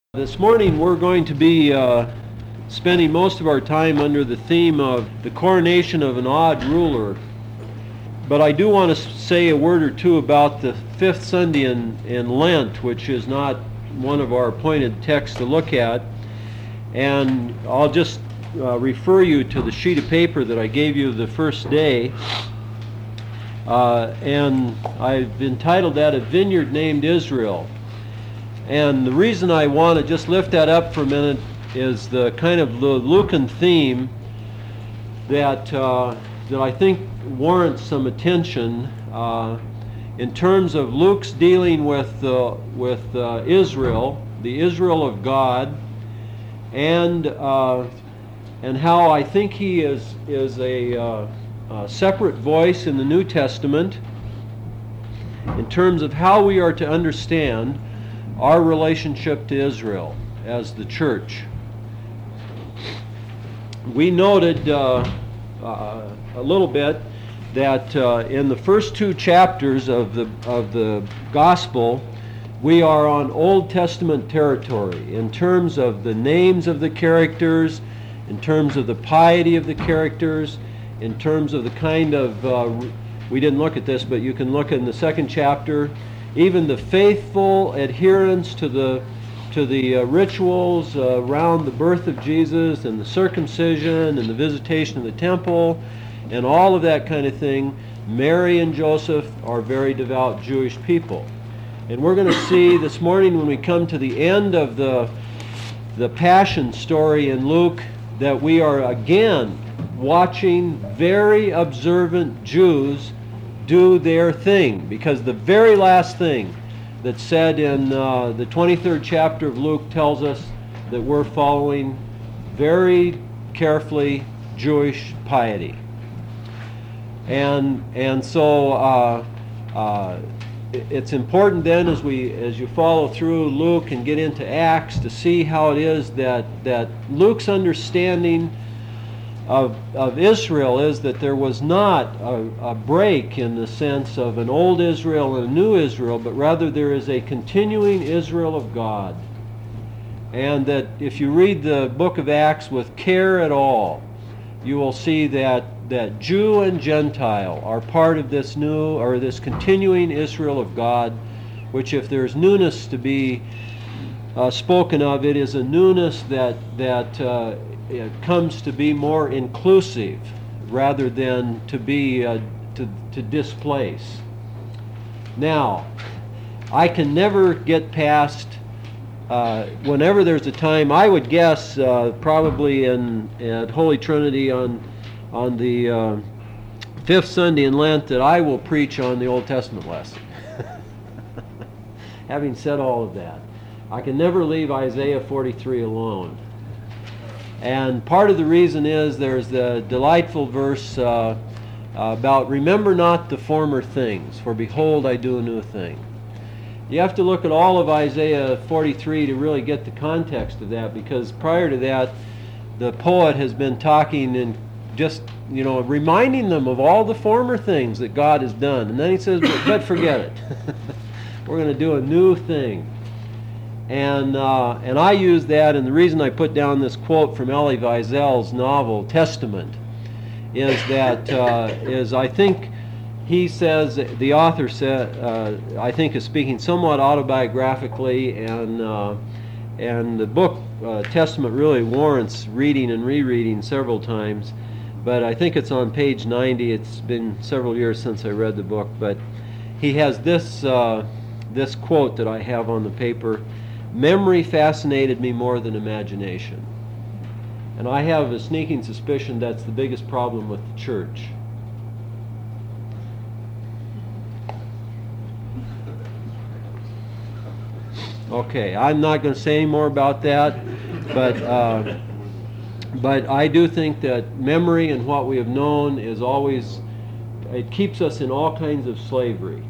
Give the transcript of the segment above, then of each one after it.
This morning we're going to be spending most of our time under the theme of the coronation of an odd ruler. But I do want to say a word or two about the fifth Sunday in Lent, which is not one of our appointed texts to look at. And I'll just refer you to the sheet of paper that I gave you the first day. And I've entitled that A Vineyard Named Israel. And the reason I want to just lift that up for a minute is the kind of the Lucan theme that I think warrants some attention in terms of Luke's dealing with Israel, the Israel of God, and how I think he is a separate voice in the New Testament in terms of how we are to understand our relationship to Israel as the church. We noted a little bit that in the first two chapters of the Gospel, we are on Old Testament territory in terms of the names of the characters, in terms of the piety of the characters, in terms of the kind of, we didn't look at this, but you can look in the second chapter, even the faithful adherence to the rituals around the birth of Jesus and the circumcision and the visitation of the temple and all of that kind of thing. Mary and Joseph are very devout Jewish people. And we're going to see this morning when we come to the end of the Passion story in Luke that we are again watching very observant Jews do their thing, because the very last thing that's said in the 23rd chapter of Luke tells us that we're following very carefully Jewish piety. And so it's important then as you follow through Luke and get into Acts to see how it is that Luke's understanding of Israel is that there was not a break in the sense of an old Israel and a new Israel, but rather there is a continuing Israel of God. And that if you read the book of Acts with care at all, you will see that Jew and Gentile are part of this new, or this continuing Israel of God, which if there's newness to be spoken of, it is a newness that it comes to be more inclusive rather than to be to displace. Now, I can never get past whenever there's a time, I would guess probably at Holy Trinity on the fifth Sunday in Lent that I will preach on the Old Testament lesson. Having said all of that, I can never leave Isaiah 43 alone. And part of the reason is there's the delightful verse about remember not the former things, for behold I do a new thing. You have to look at all of Isaiah 43 to really get the context of that, because prior to that the poet has been talking and just reminding them of all the former things that God has done. And then he says, but forget it. We're going to do a new thing. And I use that, and the reason I put down this quote from Elie Wiesel's novel Testament is that I think he says, the author said, I think is speaking somewhat autobiographically, and the book Testament really warrants reading and rereading several times. But I think it's on page 90. It's been several years since I read the book, but he has this quote that I have on the paper. Memory fascinated me more than imagination. And I have a sneaking suspicion that's the biggest problem with the church. Okay, I'm not going to say any more about that, but I do think that memory and what we have known is always, it keeps us in all kinds of slavery.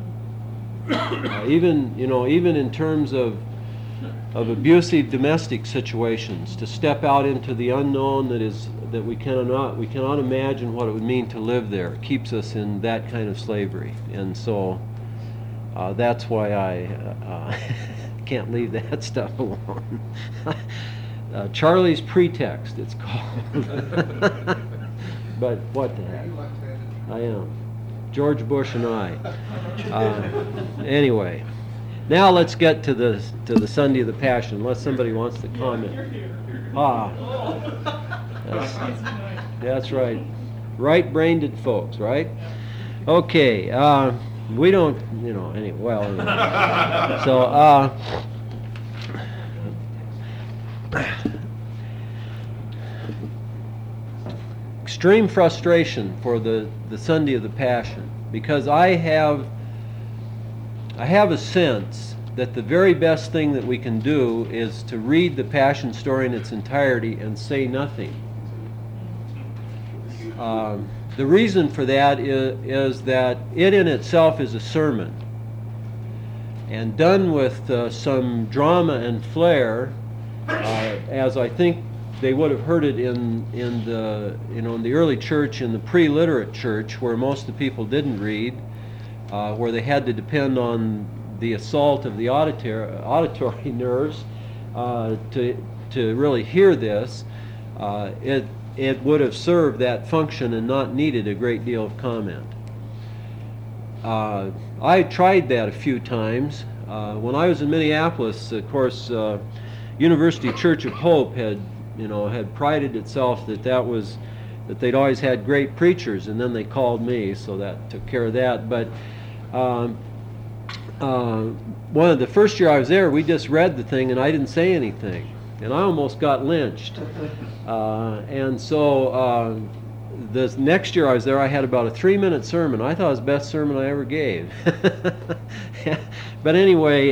Even in terms of abusive domestic situations, to step out into the unknown that we cannot imagine what it would mean to live there. It keeps us in that kind of slavery, and so that's why I can't leave that stuff alone. Charlie's Pretext, it's called. But what the heck? I am. George Bush and I. Anyway, now let's get to the Sunday of the Passion, unless somebody wants to comment. That's right. Right-brained folks, right? Okay. We don't, anyway. Well, anyway. So, extreme frustration for the Sunday of the Passion, because I have a sense that the very best thing that we can do is to read the Passion story in its entirety and say nothing. The reason for that is that it in itself is a sermon, and done with some drama and flair, as I think they would have heard it in the early church, in the pre-literate church, where most of the people didn't read, where they had to depend on the assault of the auditory nerves to really hear this. It would have served that function and not needed a great deal of comment. I tried that a few times. When I was in Minneapolis, of course, University Church of Hope had prided itself that they'd always had great preachers, and then they called me, so that took care of that. But one of the first year I was there, we just read the thing, and I didn't say anything, and I almost got lynched. And so this next year I was there, I had about a 3-minute sermon. I thought it was the best sermon I ever gave. But anyway,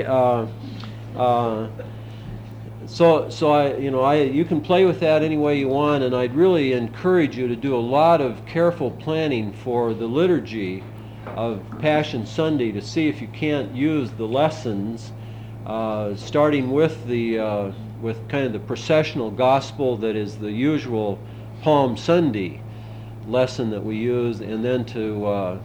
you can play with that any way you want, and I'd really encourage you to do a lot of careful planning for the liturgy of Passion Sunday to see if you can't use the lessons, starting with with kind of the processional gospel that is the usual Palm Sunday lesson that we use, and then to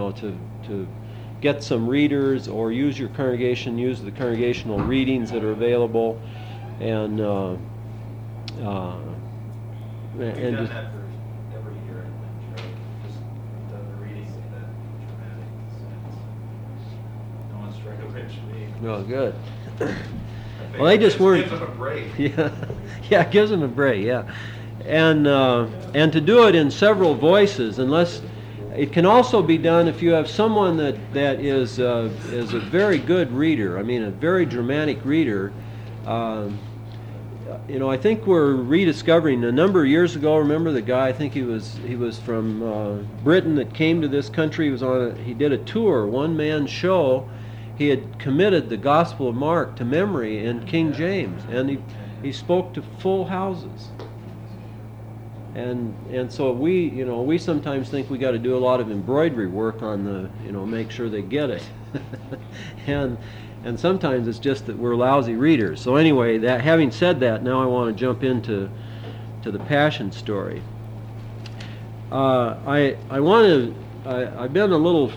get some readers, or use the congregational readings that are available, and We've done that for every year, I think, Charlie. Just done the readings in that dramatic sense. No one's trying to lynch me. Oh, good. Well, they just weren't. Gives them a break. Yeah, it gives them a break. Yeah, and to do it in several voices, unless it can also be done if you have someone that is a very good reader. I mean, a very dramatic reader. I think we're rediscovering a number of years ago. Remember the guy? I think he was from Britain that came to this country. He did a tour, one-man show. He had committed the Gospel of Mark to memory in King James, and he spoke to full houses. And so we sometimes think we got to do a lot of embroidery work on make sure they get it, and sometimes it's just that we're lousy readers. So anyway, that having said that, now I want to jump into the Passion story. I've been a little.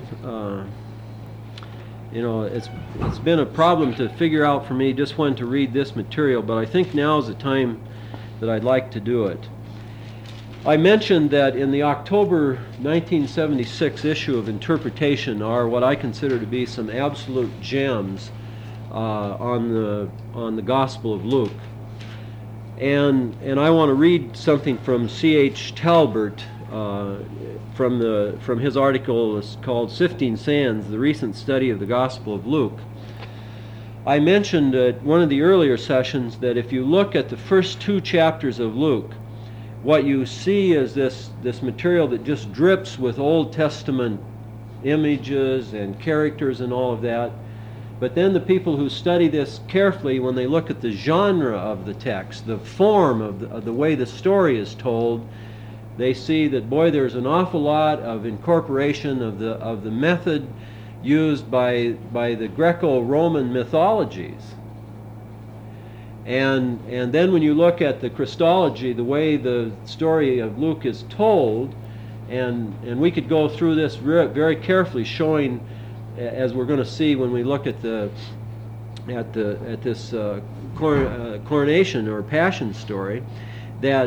It's been a problem to figure out for me just when to read this material, but I think now is the time that I'd like to do it. I mentioned that in the October 1976 issue of Interpretation are what I consider to be some absolute gems on the Gospel of Luke. And I want to read something from C.H. Talbert from his article called Sifting Sands, the Recent Study of the Gospel of Luke. I mentioned at one of the earlier sessions that if you look at the first 2 chapters of Luke, what you see is this material that just drips with Old Testament images and characters and all of that. But then the people who study this carefully, when they look at the genre of the text, the form of the way the story is told, they see that, boy, there's an awful lot of incorporation of the method used by the Greco-Roman mythologies. And then when you look at the Christology, the way the story of Luke is told, and we could go through this very carefully, showing, as we're going to see when we look at the at this coronation or passion story, that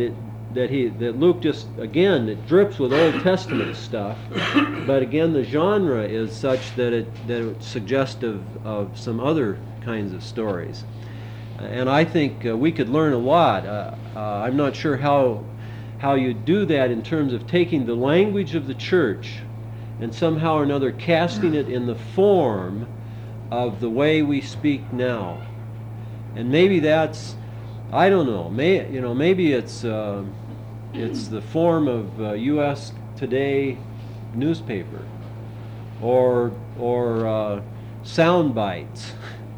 Luke just, again, it drips with Old Testament stuff, but again the genre is such that it's suggestive of some other kinds of stories. And I think we could learn a lot. I'm not sure how you do that in terms of taking the language of the church and somehow or another casting it in the form of the way we speak now. And maybe that's, I don't know, maybe it's the form of U.S. Today newspaper or sound bites.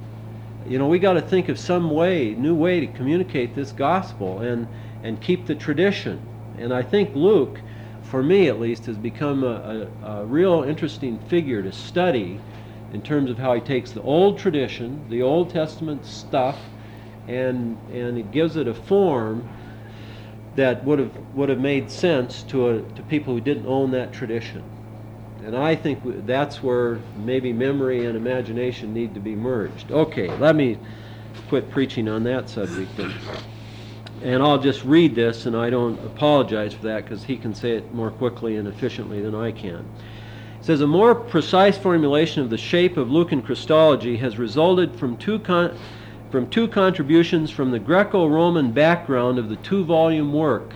We got to think of some new way to communicate this gospel and keep the tradition. And I think Luke, for me at least, has become a real interesting figure to study in terms of how he takes the old tradition, the Old Testament stuff, and it gives it a form that would have made sense to people who didn't own that tradition. And I think that's where maybe memory and imagination need to be merged. Okay, let me quit preaching on that subject. And I'll just read this, and I don't apologize for that because he can say it more quickly and efficiently than I can. It says, a more precise formulation of the shape of Lucan Christology has resulted from two contributions from the Greco-Roman background of the two-volume work.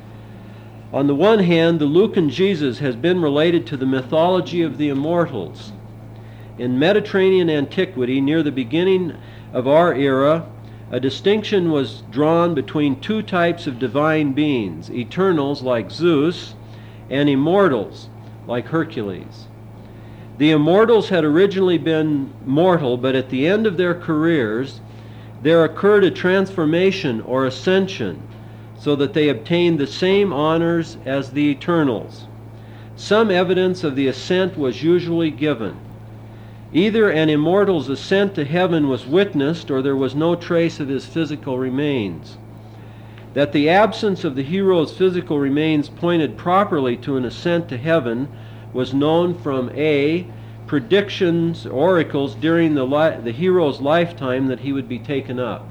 On the one hand, the Lucan Jesus has been related to the mythology of the immortals. In Mediterranean antiquity, near the beginning of our era, a distinction was drawn between two types of divine beings, eternals like Zeus and immortals like Hercules. The immortals had originally been mortal, but at the end of their careers, there occurred a transformation or ascension, so that they obtained the same honors as the eternals. Some evidence of the ascent was usually given. Either an immortal's ascent to heaven was witnessed, or there was no trace of his physical remains. That the absence of the hero's physical remains pointed properly to an ascent to heaven was known from A, predictions, oracles during the hero's lifetime that he would be taken up.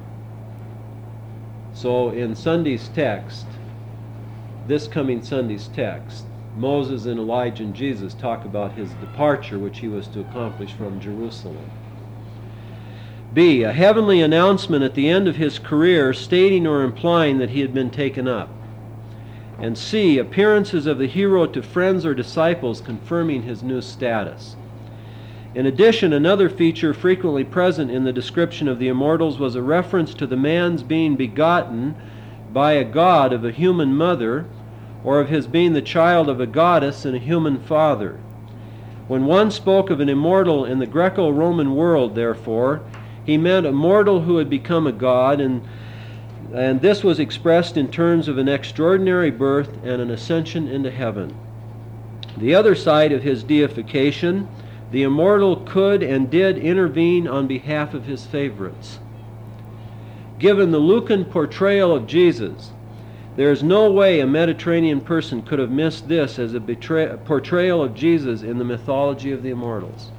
So in Sunday's text, this coming Sunday's text, Moses and Elijah and Jesus talk about his departure, which he was to accomplish from Jerusalem. B, a heavenly announcement at the end of his career stating or implying that he had been taken up. And C, appearances of the hero to friends or disciples confirming his new status. In addition, another feature frequently present in the description of the immortals was a reference to the man's being begotten by a god of a human mother, or of his being the child of a goddess and a human father. When one spoke of an immortal in the Greco-Roman world, therefore, he meant a mortal who had become a god, and this was expressed in terms of an extraordinary birth and an ascension into heaven. The other side of his deification, the immortal could and did intervene on behalf of his favorites. Given the Lucan portrayal of Jesus, there is no way a Mediterranean person could have missed this as a portrayal of Jesus in the mythology of the immortals.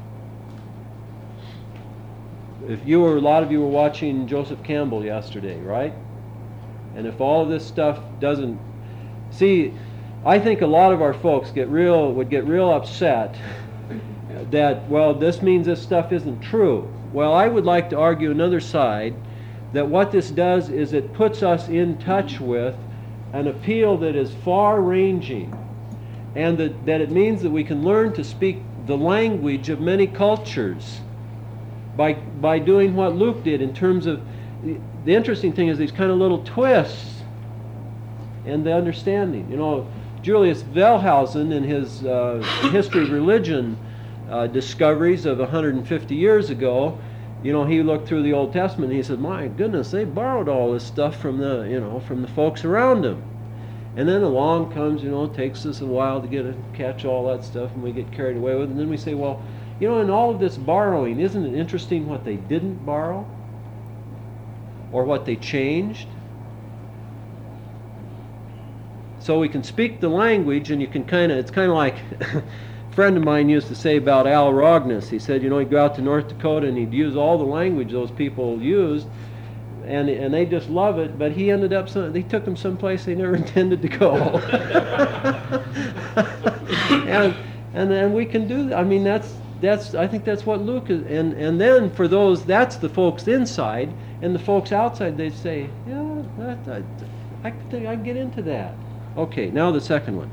A lot of you were watching Joseph Campbell yesterday, right? And if all of this stuff doesn't... See, I think a lot of our folks would get real upset that, well, this means this stuff isn't true. Well, I would like to argue another side, that what this does is it puts us in touch with an appeal that is far-ranging, and that it means that we can learn to speak the language of many cultures by doing what Luke did in terms of... The interesting thing is these kind of little twists in the understanding. Julius Wellhausen in his History of Religion discoveries of 150 years ago, he looked through the Old Testament and he said, my goodness, they borrowed all this stuff from the folks around them. And then along comes, it takes us a while to catch all that stuff, and we get carried away with it. And then we say, well, in all of this borrowing, isn't it interesting what they didn't borrow? Or what they changed? So we can speak the language, and it's kind of like friend of mine used to say about Al Rognus. He said, he'd go out to North Dakota and he'd use all the language those people used, and they just love it. But he ended up, they took them someplace they never intended to go. and then we can do that. I mean, I think that's what Luke is. And then for those, that's the folks inside, and the folks outside, they say, yeah, I think I can get into that. Okay, now the second one.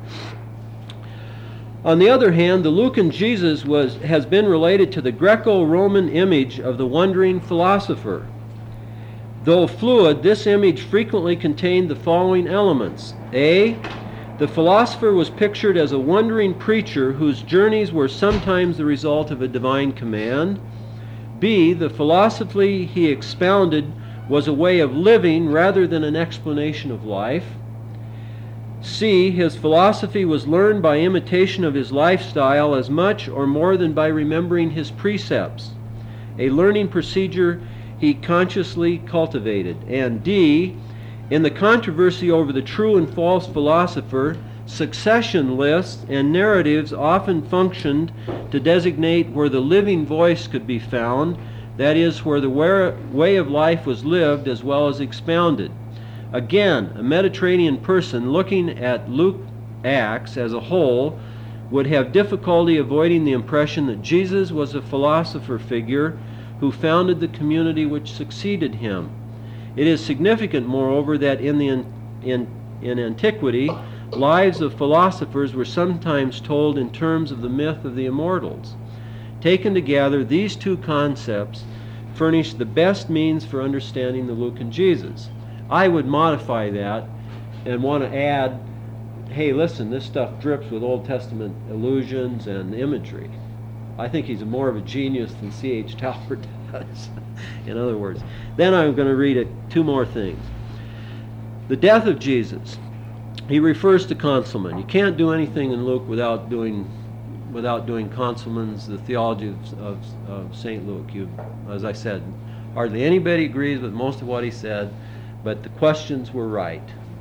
On the other hand, the Lucan Jesus has been related to the Greco-Roman image of the wandering philosopher. Though fluid, this image frequently contained the following elements. A. The philosopher was pictured as a wandering preacher whose journeys were sometimes the result of a divine command. B. The philosophy he expounded was a way of living rather than an explanation of life. C. His philosophy was learned by imitation of his lifestyle as much or more than by remembering his precepts, a learning procedure he consciously cultivated. And D. In the controversy over the true and false philosopher, succession lists and narratives often functioned to designate where the living voice could be found, that is, where the way of life was lived as well as expounded. Again, a Mediterranean person looking at Luke Acts as a whole would have difficulty avoiding the impression that Jesus was a philosopher figure who founded the community which succeeded him. It is significant, moreover, that in antiquity, lives of philosophers were sometimes told in terms of the myth of the immortals. Taken together, these two concepts furnish the best means for understanding the Lucan Jesus. I would modify that and want to add, hey, listen, this stuff drips with Old Testament allusions and imagery. I think he's more of a genius than C.H. Talbert does, in other words. Then I'm going to read two more things. The death of Jesus. He refers to Consulman. You can't do anything in Luke without doing Consulman's, the theology of St. Luke. As I said, hardly anybody agrees with most of what he said, but the questions were right.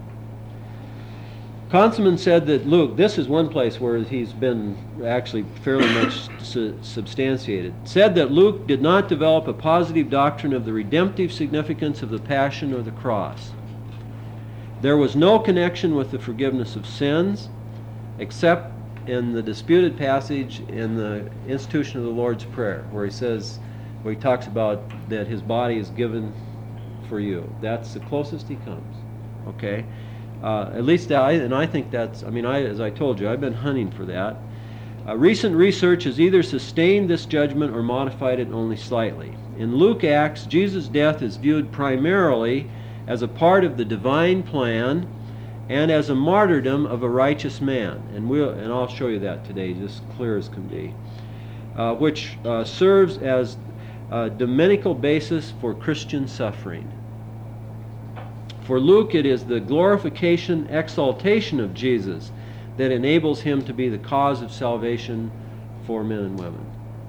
Consulman said that Luke, this is one place where he's been actually fairly much substantiated, said that Luke did not develop a positive doctrine of the redemptive significance of the Passion or the Cross. There was no connection with the forgiveness of sins, except in the disputed passage in the institution of the Lord's Prayer, where he talks about that his body is given for you. That's the closest he comes. Okay? At least I think that's, as I told you, I've been hunting for that. Recent research has either sustained this judgment or modified it only slightly. In Luke Acts, Jesus' death is viewed primarily as a part of the divine plan and as a martyrdom of a righteous man. And I'll show you that today, just clear as can be. Which serves as a dominical basis for Christian suffering. For Luke, it is the glorification, exaltation of Jesus that enables him to be the cause of salvation for men and women.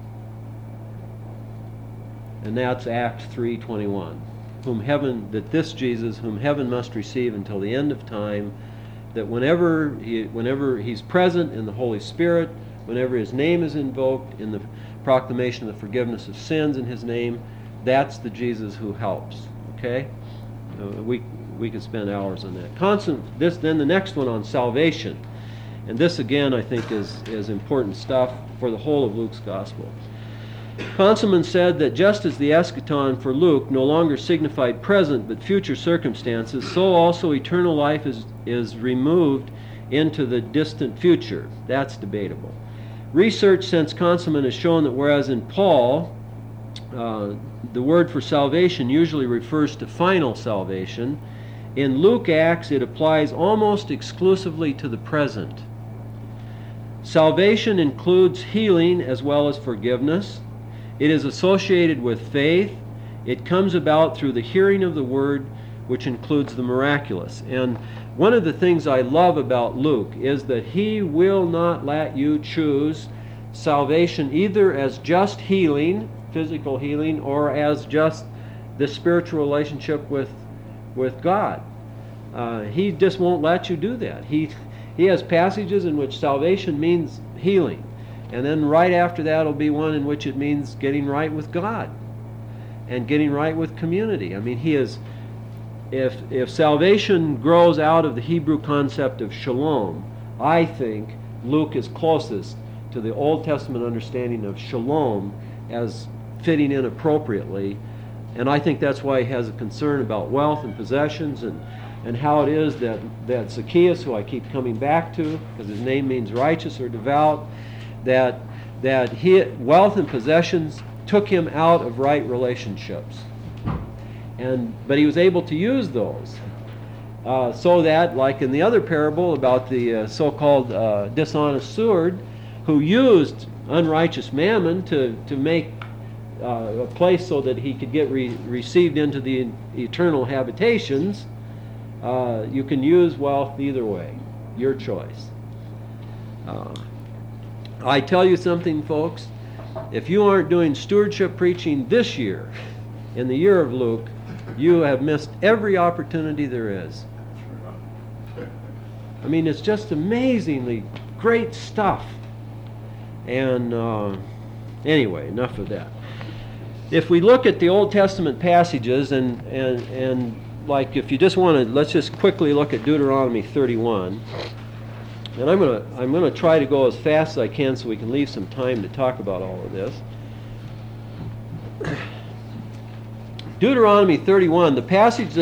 And that's Acts 3:21. This Jesus, whom heaven must receive until the end of time, that whenever he's present in the Holy Spirit, whenever his name is invoked in the proclamation of the forgiveness of sins in his name, that's the Jesus who helps. Okay? We could spend hours on that. Then the next one on salvation. And this again I think is important stuff for the whole of Luke's gospel. Consulman said that just as the eschaton for Luke no longer signified present but future circumstances, so also eternal life is removed into the distant future. That's debatable. Research since Consulman has shown that whereas in Paul, the word for salvation usually refers to final salvation, in Luke Acts it applies almost exclusively to the present. Salvation includes healing as well as forgiveness. It is associated with faith. It comes about through the hearing of the word, which includes the miraculous. And one of the things I love about Luke is that he will not let you choose salvation either as just healing, physical healing, or as just the spiritual relationship with God. He just won't let you do that. He has passages in which salvation means healing. And then right after that will be one in which it means getting right with God and getting right with community. I mean, if salvation grows out of the Hebrew concept of shalom, I think Luke is closest to the Old Testament understanding of shalom as fitting in appropriately. And I think that's why he has a concern about wealth and possessions and how it is that Zacchaeus, who I keep coming back to because his name means righteous or devout, that wealth and possessions took him out of right relationships. But he was able to use those so that, like in the other parable about the so-called dishonest steward, who used unrighteous mammon to make a place so that he could get received into the eternal habitations. You can use wealth either way, your choice. I tell you something, folks, if you aren't doing stewardship preaching this year, in the year of Luke, you have missed every opportunity there is. I mean, it's just amazingly great stuff. And anyway, enough of that. If we look at the Old Testament passages, and like if you just want to, let's just quickly look at Deuteronomy 31. And I'm gonna try to go as fast as I can so we can leave some time to talk about all of this. Deuteronomy 31, the passage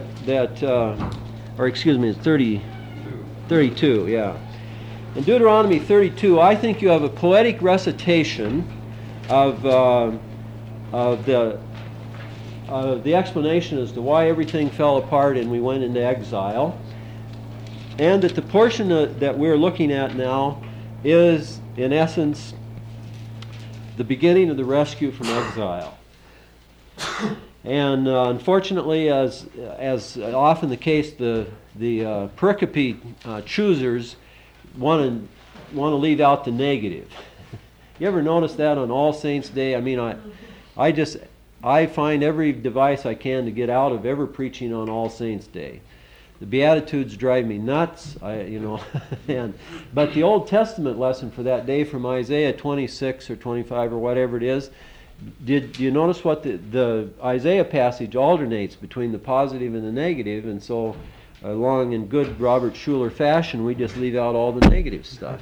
or excuse me, it's 32, yeah. In Deuteronomy 32, I think you have a poetic recitation of the explanation as to why everything fell apart and we went into exile. And that the portion that we're looking at now is, in essence, the beginning of the rescue from exile. And unfortunately, as often the case, the pericope choosers want to leave out the negative. You ever notice that on All Saints' Day? I mean, I find every device I can to get out of ever preaching on All Saints' Day. The Beatitudes drive me nuts, but the Old Testament lesson for that day from Isaiah 26 or 25 or whatever it is, do you notice what the Isaiah passage alternates between the positive and the negative, and so along in good Robert Schuller fashion, we just leave out all the negative stuff.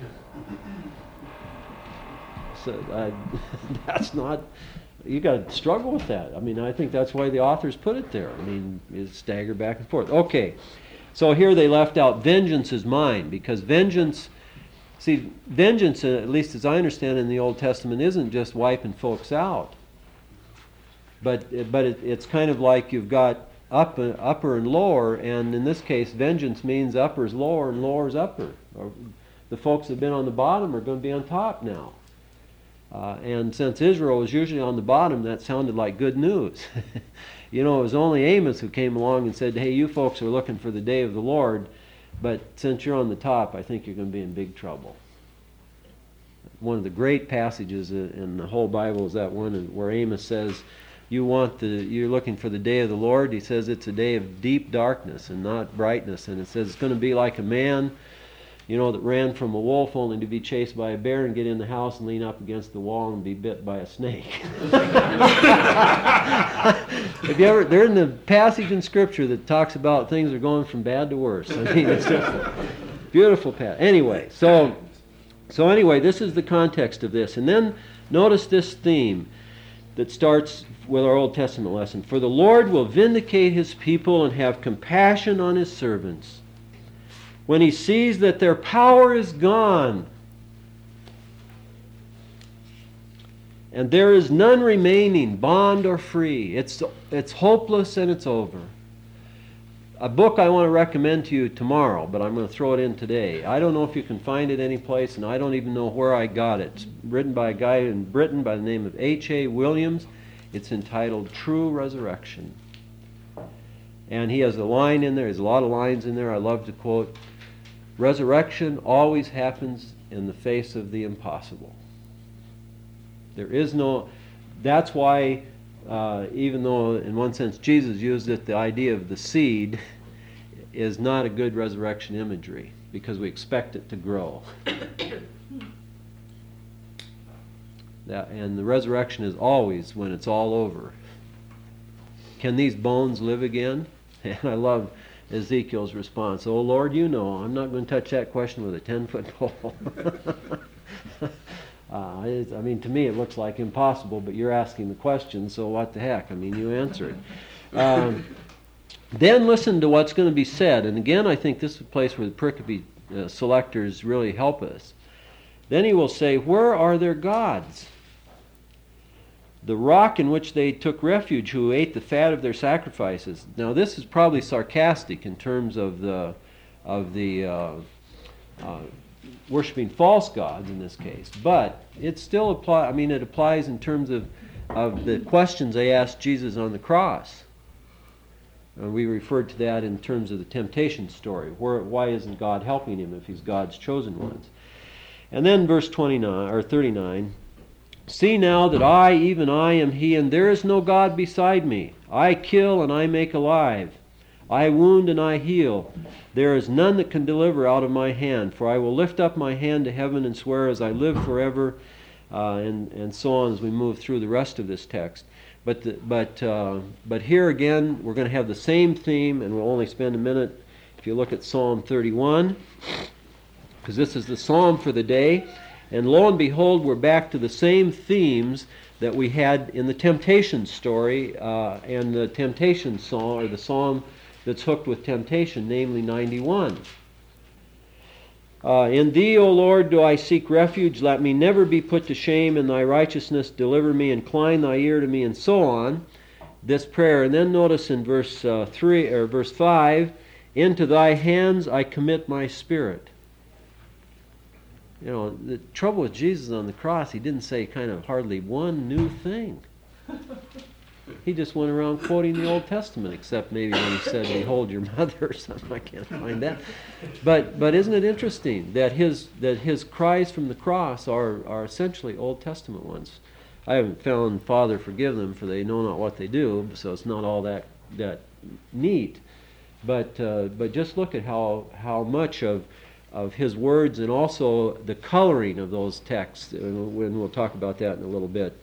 So that's not... You got to struggle with that. I mean, I think that's why the authors put it there. I mean, it's stagger back and forth. Okay, so here they left out vengeance is mine, because vengeance, at least as I understand in the Old Testament, isn't just wiping folks out. But it's kind of like you've got upper and lower, and in this case, vengeance means upper's lower and lower's upper. Or the folks that have been on the bottom are going to be on top now. And since Israel was usually on the bottom, that sounded like good news. It was only Amos who came along and said, hey, you folks are looking for the day of the Lord, but since you're on the top, I think you're going to be in big trouble. One of the great passages in the whole Bible is that one where Amos says, you're looking for the day of the Lord. He says it's a day of deep darkness and not brightness. And it says it's going to be like a man that ran from a wolf only to be chased by a bear and get in the house and lean up against the wall and be bit by a snake. They're in the passage in Scripture that talks about things are going from bad to worse. I mean, it's just a beautiful passage. Anyway, so anyway, this is the context of this. And then notice this theme that starts with our Old Testament lesson. For the Lord will vindicate his people and have compassion on his servants, when he sees that their power is gone, and there is none remaining, bond or free. It's hopeless and it's over. A book I want to recommend to you tomorrow, but I'm going to throw it in today. I don't know if you can find it anyplace, and I don't even know where I got it. It's written by a guy in Britain by the name of H.A. Williams. It's entitled True Resurrection. And he has a line in there, there's a lot of lines in there I love to quote. Resurrection always happens in the face of the impossible. That's why, even though in one sense Jesus used it, the idea of the seed is not a good resurrection imagery, because we expect it to grow. And the resurrection is always when it's all over. Can these bones live again? And I love Ezekiel's response. Oh Lord, you know, I'm not going to touch that question with a 10-foot pole. I mean, to me it looks like impossible, but you're asking the question, so what the heck? I mean, you answer it. Then listen to what's going to be said. And again, I think this is a place where the pericope selectors really help us. Then he will say, where are their gods? The rock in which they took refuge, who ate the fat of their sacrifices. Now this is probably sarcastic in terms of the worshiping false gods in this case, but it still applies. I mean, it applies in terms of the questions they asked Jesus on the cross. We referred to that in terms of the temptation story. Why isn't God helping him if he's God's chosen ones? And then verse 29 or 39. See now that I, even I, am he, and there is no God beside me. I kill and I make alive. I wound and I heal. There is none that can deliver out of my hand. For I will lift up my hand to heaven and swear as I live forever, and so on as we move through the rest of this text. But here again, we're going to have the same theme, and we'll only spend a minute if you look at Psalm 31, because this is the psalm for the day. And lo and behold, we're back to the same themes that we had in the temptation story and the temptation psalm, or the psalm that's hooked with temptation, namely 91. In thee, O Lord, do I seek refuge. Let me never be put to shame. In thy righteousness deliver me. Incline thy ear to me, and so on. This prayer. And then notice in verse 3 or verse 5, into thy hands I commit my spirit. You know, the trouble with Jesus on the cross, he didn't say kind of hardly one new thing. He just went around quoting the Old Testament, except maybe when he said, behold your mother or something. I can't find that. But isn't it interesting that his cries from the cross are essentially Old Testament ones? I haven't found Father forgive them, for they know not what they do, so it's not all that neat. But just look at how much of his words, and also the coloring of those texts, and we'll talk about that in a little bit,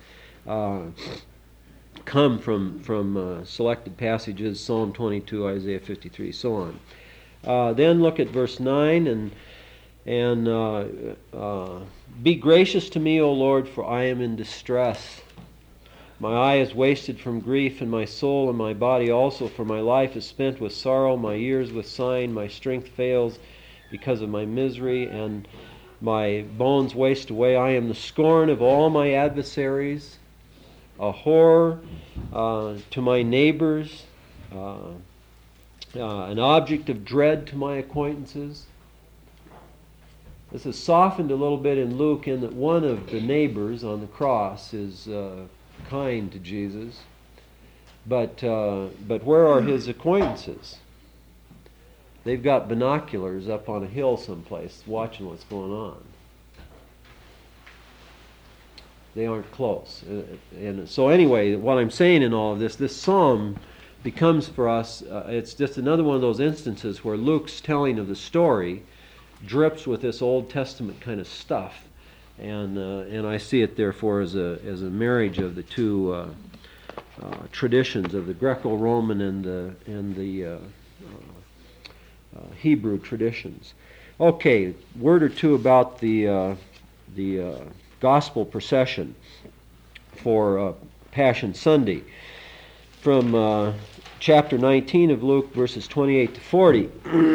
come from selected passages, Psalm 22, Isaiah 53, so on. Then look at verse 9, and be gracious to me, O Lord, for I am in distress. My eye is wasted from grief, and my soul and my body also, for my life is spent with sorrow, my years with sighing, my strength fails because of my misery, and my bones waste away. I am the scorn of all my adversaries, a horror to my neighbors, an object of dread to my acquaintances. This is softened a little bit in Luke in that one of the neighbors on the cross is kind to Jesus, but where are his acquaintances? They've got binoculars up on a hill someplace watching what's going on. They aren't close. And so anyway, what I'm saying in all of this psalm becomes for us, it's just another one of those instances where Luke's telling of the story drips with this Old Testament kind of stuff. And I see it therefore as a marriage of the two traditions, of the Greco-Roman and the Hebrew traditions. Okay, word or two about the gospel procession for Passion Sunday. From chapter 19 of Luke, verses 28 to 40.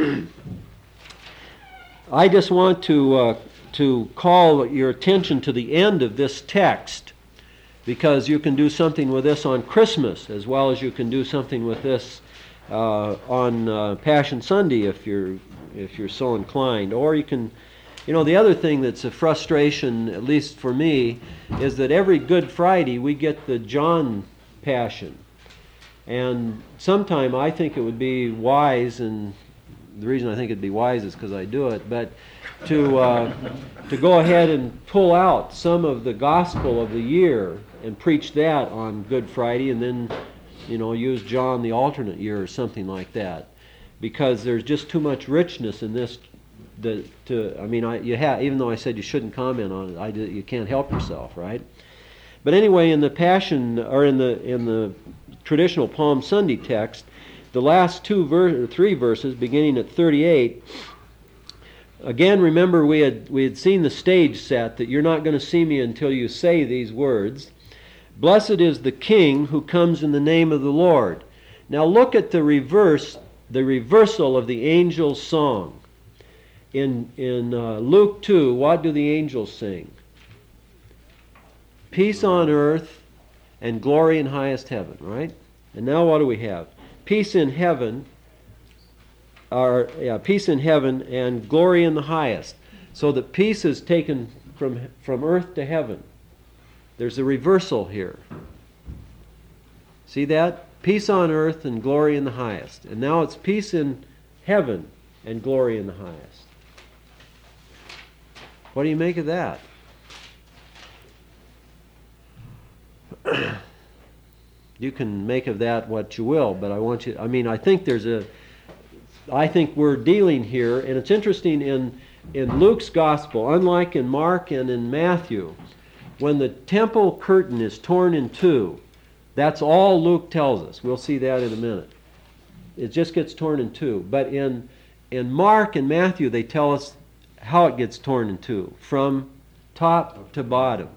I just want to call your attention to the end of this text, because you can do something with this on Christmas as well as you can do something with this on Passion Sunday if you're so inclined. Or you can, the other thing that's a frustration, at least for me, is that every Good Friday we get the John Passion. And sometime I think it would be wise, and the reason I think it'd be wise is because I do it, but to go ahead and pull out some of the gospel of the year and preach that on Good Friday, and then use John the alternate year or something like that, because there's just too much richness in this. Even though I said you shouldn't comment on it, you can't help yourself, right? But anyway, in the Passion, or in the traditional Palm Sunday text, the last three verses, beginning at 38, again, remember we had seen the stage set that you're not going to see me until you say these words. Blessed is the King who comes in the name of the Lord. Now look at the reversal of the angels' song. In Luke 2, what do the angels sing? Peace on earth and glory in highest heaven, right? And now what do we have? Peace in heaven, peace in heaven and glory in the highest. So that peace is taken from earth to heaven. There's a reversal here. See that? Peace on earth and glory in the highest. And now it's peace in heaven and glory in the highest. What do you make of that? You can make of that what you will, but I think we're dealing here, and it's interesting in Luke's gospel, unlike in Mark and in Matthew, when the temple curtain is torn in two, that's all Luke tells us. We'll see that in a minute. It just gets torn in two. But in Mark and Matthew, they tell us how it gets torn in two, from top to bottom.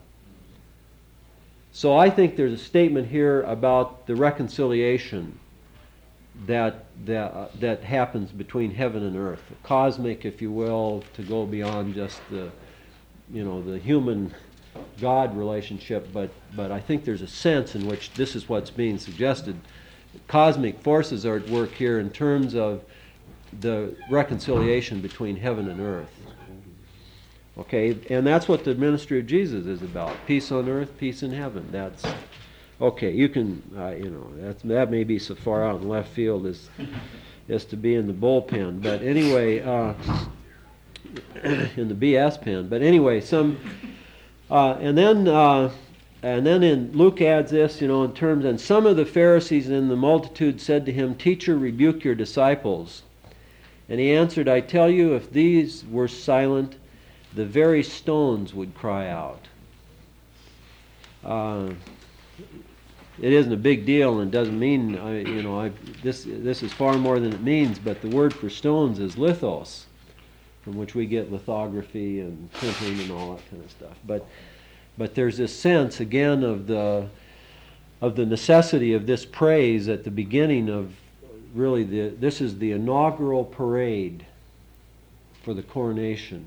So I think there's a statement here about the reconciliation that happens between heaven and earth, cosmic, if you will, to go beyond just the human God relationship. But I think there's a sense in which this is what's being suggested. Cosmic forces are at work here in terms of the reconciliation between heaven and earth. Okay, and that's what the ministry of Jesus is about. Peace on earth, peace in heaven. That's okay. You can, that may be so far out in left field as to be in the bullpen. But anyway, in the BS pen. But anyway, and then in Luke adds this, in terms, and some of the Pharisees in the multitude said to him, "Teacher, rebuke your disciples." And he answered, "I tell you, if these were silent, the very stones would cry out." It isn't a big deal, and it doesn't mean, this is far more than it means, but the word for stones is lithos, from which we get lithography and printing and all that kind of stuff. But there's this sense, again, of the necessity of this praise at the beginning of really this is the inaugural parade for the coronation.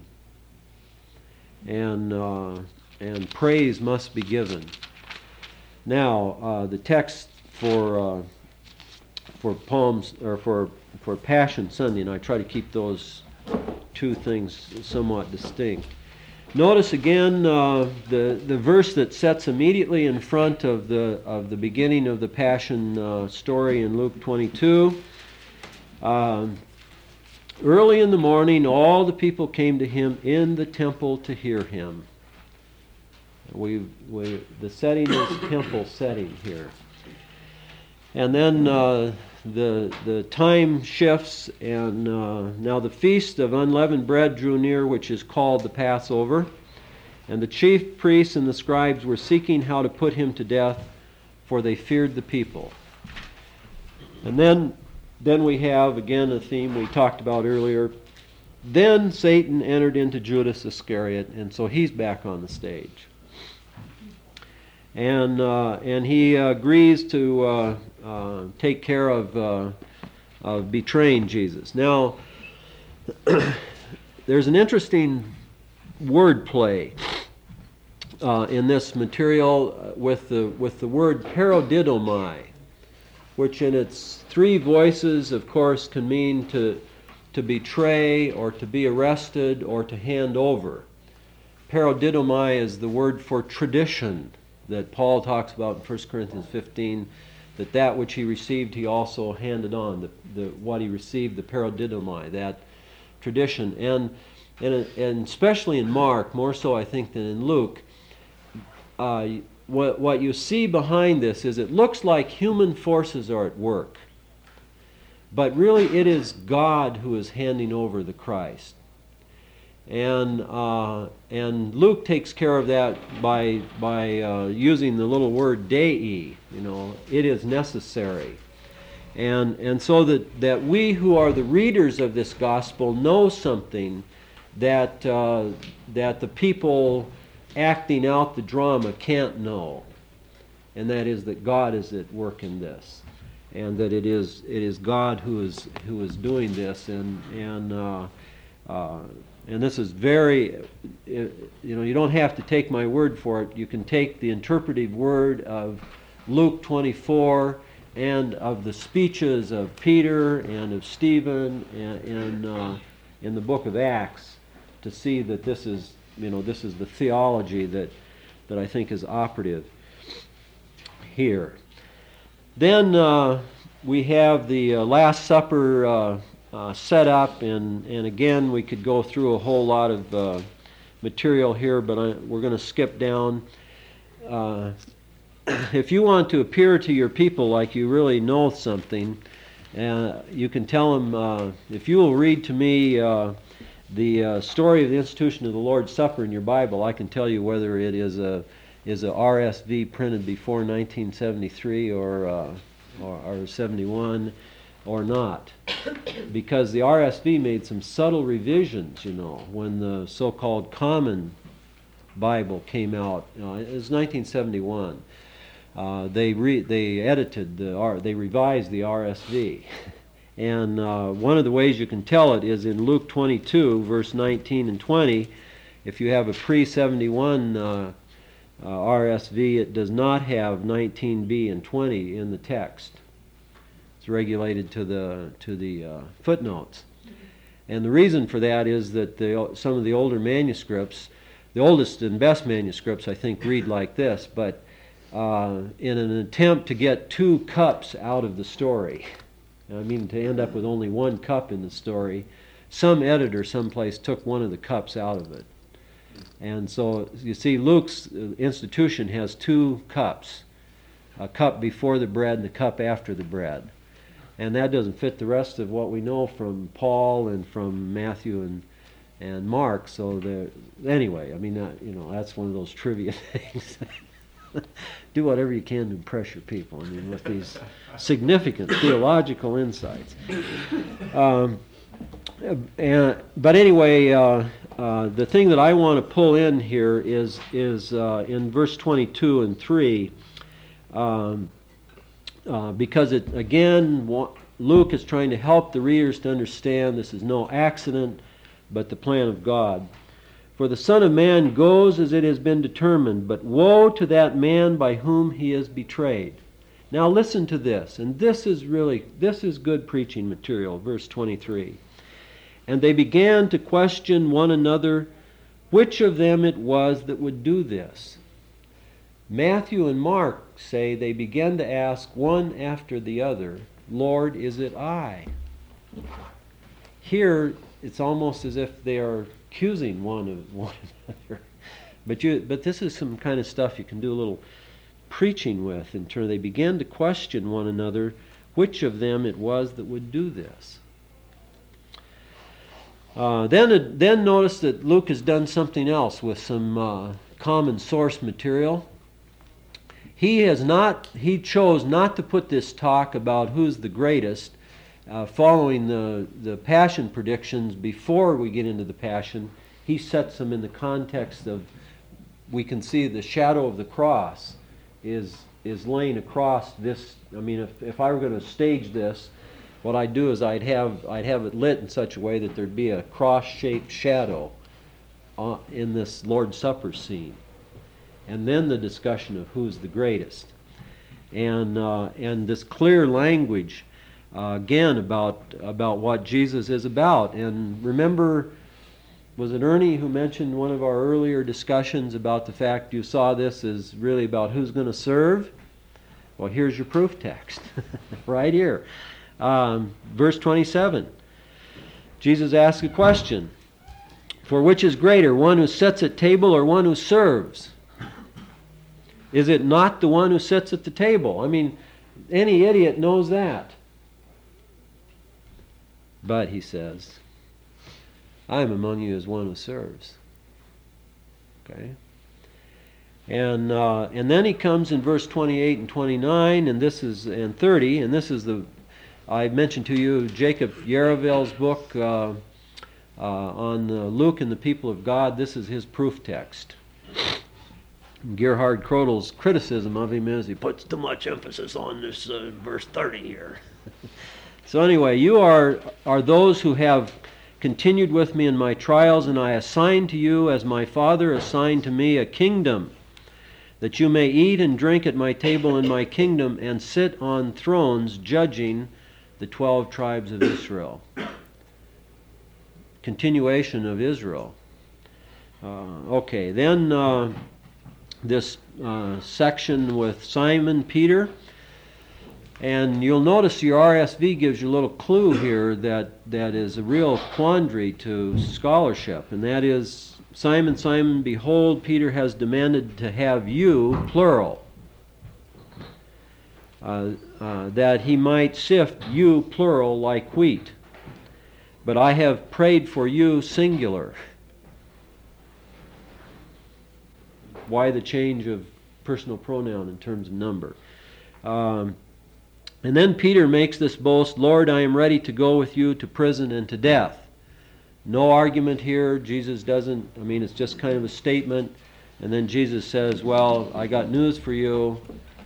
And praise must be given. Now, the text for Palms, or for Passion Sunday, and I try to keep those two things somewhat distinct. Notice again the verse that sets immediately in front of the beginning of the Passion story in Luke 22. Early in the morning, all the people came to him in the temple to hear him. The setting is temple setting here. And then the time shifts, and now the feast of unleavened bread drew near, which is called the Passover. And the chief priests and the scribes were seeking how to put him to death, for they feared the people. And then we have, again, a theme we talked about earlier. Then Satan entered into Judas Iscariot, and so he's back on the stage. And he agrees to take care of betraying Jesus. Now, there's an interesting word play in this material with the word paradidomai, which in its three voices, of course, can mean to betray, or to be arrested, or to hand over. Paradidomai is the word for tradition that Paul talks about in 1 Corinthians 15, that which he received he also handed on, what he received, the paradidomai, that tradition. And especially in Mark, more so I think than in Luke, what you see behind this is it looks like human forces are at work. But really it is God who is handing over the Christ. And Luke takes care of that by using the little word dei. It is necessary. And so that we who are the readers of this gospel know something that the people acting out the drama can't know, and that is that God is at work in this, and that it is God who is doing this, and this is very, you don't have to take my word for it. You can take the interpretive word of Luke 24 and of the speeches of Peter and of Stephen and in the book of Acts to see that this is the theology that I think is operative here. Then we have the Last Supper set up, and again we could go through a whole lot of material here, but we're going to skip down. If you want to appear to your people like you really know something, you can tell them, if you will read to me the story of the institution of the Lord's Supper in your Bible, I can tell you whether it is a RSV printed before 1973 or 71 or not, because the RSV made some subtle revisions. When the so-called Common Bible came out, it was 1971. They revised the RSV. And one of the ways you can tell it is in Luke 22, verse 19 and 20. If you have a pre-71 RSV, it does not have 19b and 20 in the text. It's regulated to the footnotes. And the reason for that is that some of the older manuscripts, the oldest and best manuscripts, I think, read like this, but in an attempt to get 2 cups out of the story, to end up with only 1 cup in the story, some editor someplace took one of the cups out of it. And so you see Luke's institution has 2 cups, a cup before the bread and a cup after the bread. And that doesn't fit the rest of what we know from Paul and from Matthew and Mark. So anyway, that's one of those trivia things. Do whatever you can to impress your people. With these significant theological insights. But anyway, the thing that I want to pull in here is in verse 22 and 3, because Luke is trying to help the readers to understand this is no accident, but the plan of God. For the Son of Man goes as it has been determined, but woe to that man by whom he is betrayed. Now listen to this, and this is good preaching material, verse 23. And they began to question one another which of them it was that would do this. Matthew and Mark say they began to ask one after the other, Lord, is it I? Here, it's almost as if they are accusing one another. But this is some kind of stuff you can do a little preaching with. In turn, they began to question one another which of them it was that would do this. Then notice that Luke has done something else with some common source material. He chose not to put this talk about who's the greatest following the Passion predictions before we get into the Passion. He sets them in the context of, we can see the shadow of the cross is laying across this. If I were going to stage this, what I'd do is I'd have it lit in such a way that there'd be a cross-shaped shadow in this Lord's Supper scene, and then the discussion of who's the greatest, and this clear language again about what Jesus is about. And remember, was it Ernie who mentioned one of our earlier discussions about the fact you saw this as really about who's going to serve? Well, here's your proof text right here. Verse 27. Jesus asks a question. For which is greater, one who sits at table or one who serves? Is it not the one who sits at the table? Any idiot knows that. But, he says, I am among you as one who serves. Okay? And then he comes in verse 28 and 29, and 30, and this is I mentioned to you Jacob Yerevel's book on Luke and the people of God. This is his proof text. Gerhard Krodel's criticism of him is he puts too much emphasis on this verse 30 here. So anyway, you are those who have continued with me in my trials, and I assign to you, as my Father assigned to me, a kingdom, that you may eat and drink at my table in my kingdom and sit on thrones judging the 12 tribes of Israel. Continuation of Israel. Okay, then this section with Simon Peter. And you'll notice your RSV gives you a little clue here that is a real quandary to scholarship, and that is, Simon, Simon, behold, Peter has demanded to have you, plural, that he might sift you, plural, like wheat. But I have prayed for you, singular. Why the change of personal pronoun in terms of number? And then Peter makes this boast, Lord, I am ready to go with you to prison and to death. No argument here. Jesus doesn't, it's just kind of a statement. And then Jesus says, well, I got news for you.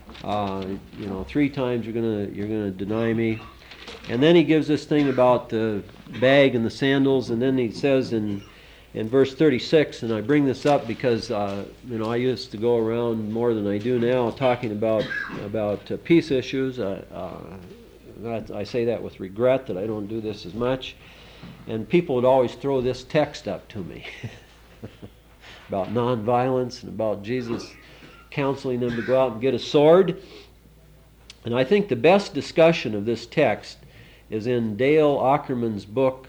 3 times you're gonna deny me. And then he gives this thing about the bag and the sandals, and then he says in verse 36, and I bring this up because I used to go around more than I do now talking about peace issues. I say that with regret that I don't do this as much. And people would always throw this text up to me about nonviolence and about Jesus counseling them to go out and get a sword. And I think the best discussion of this text is in Dale Ackerman's book,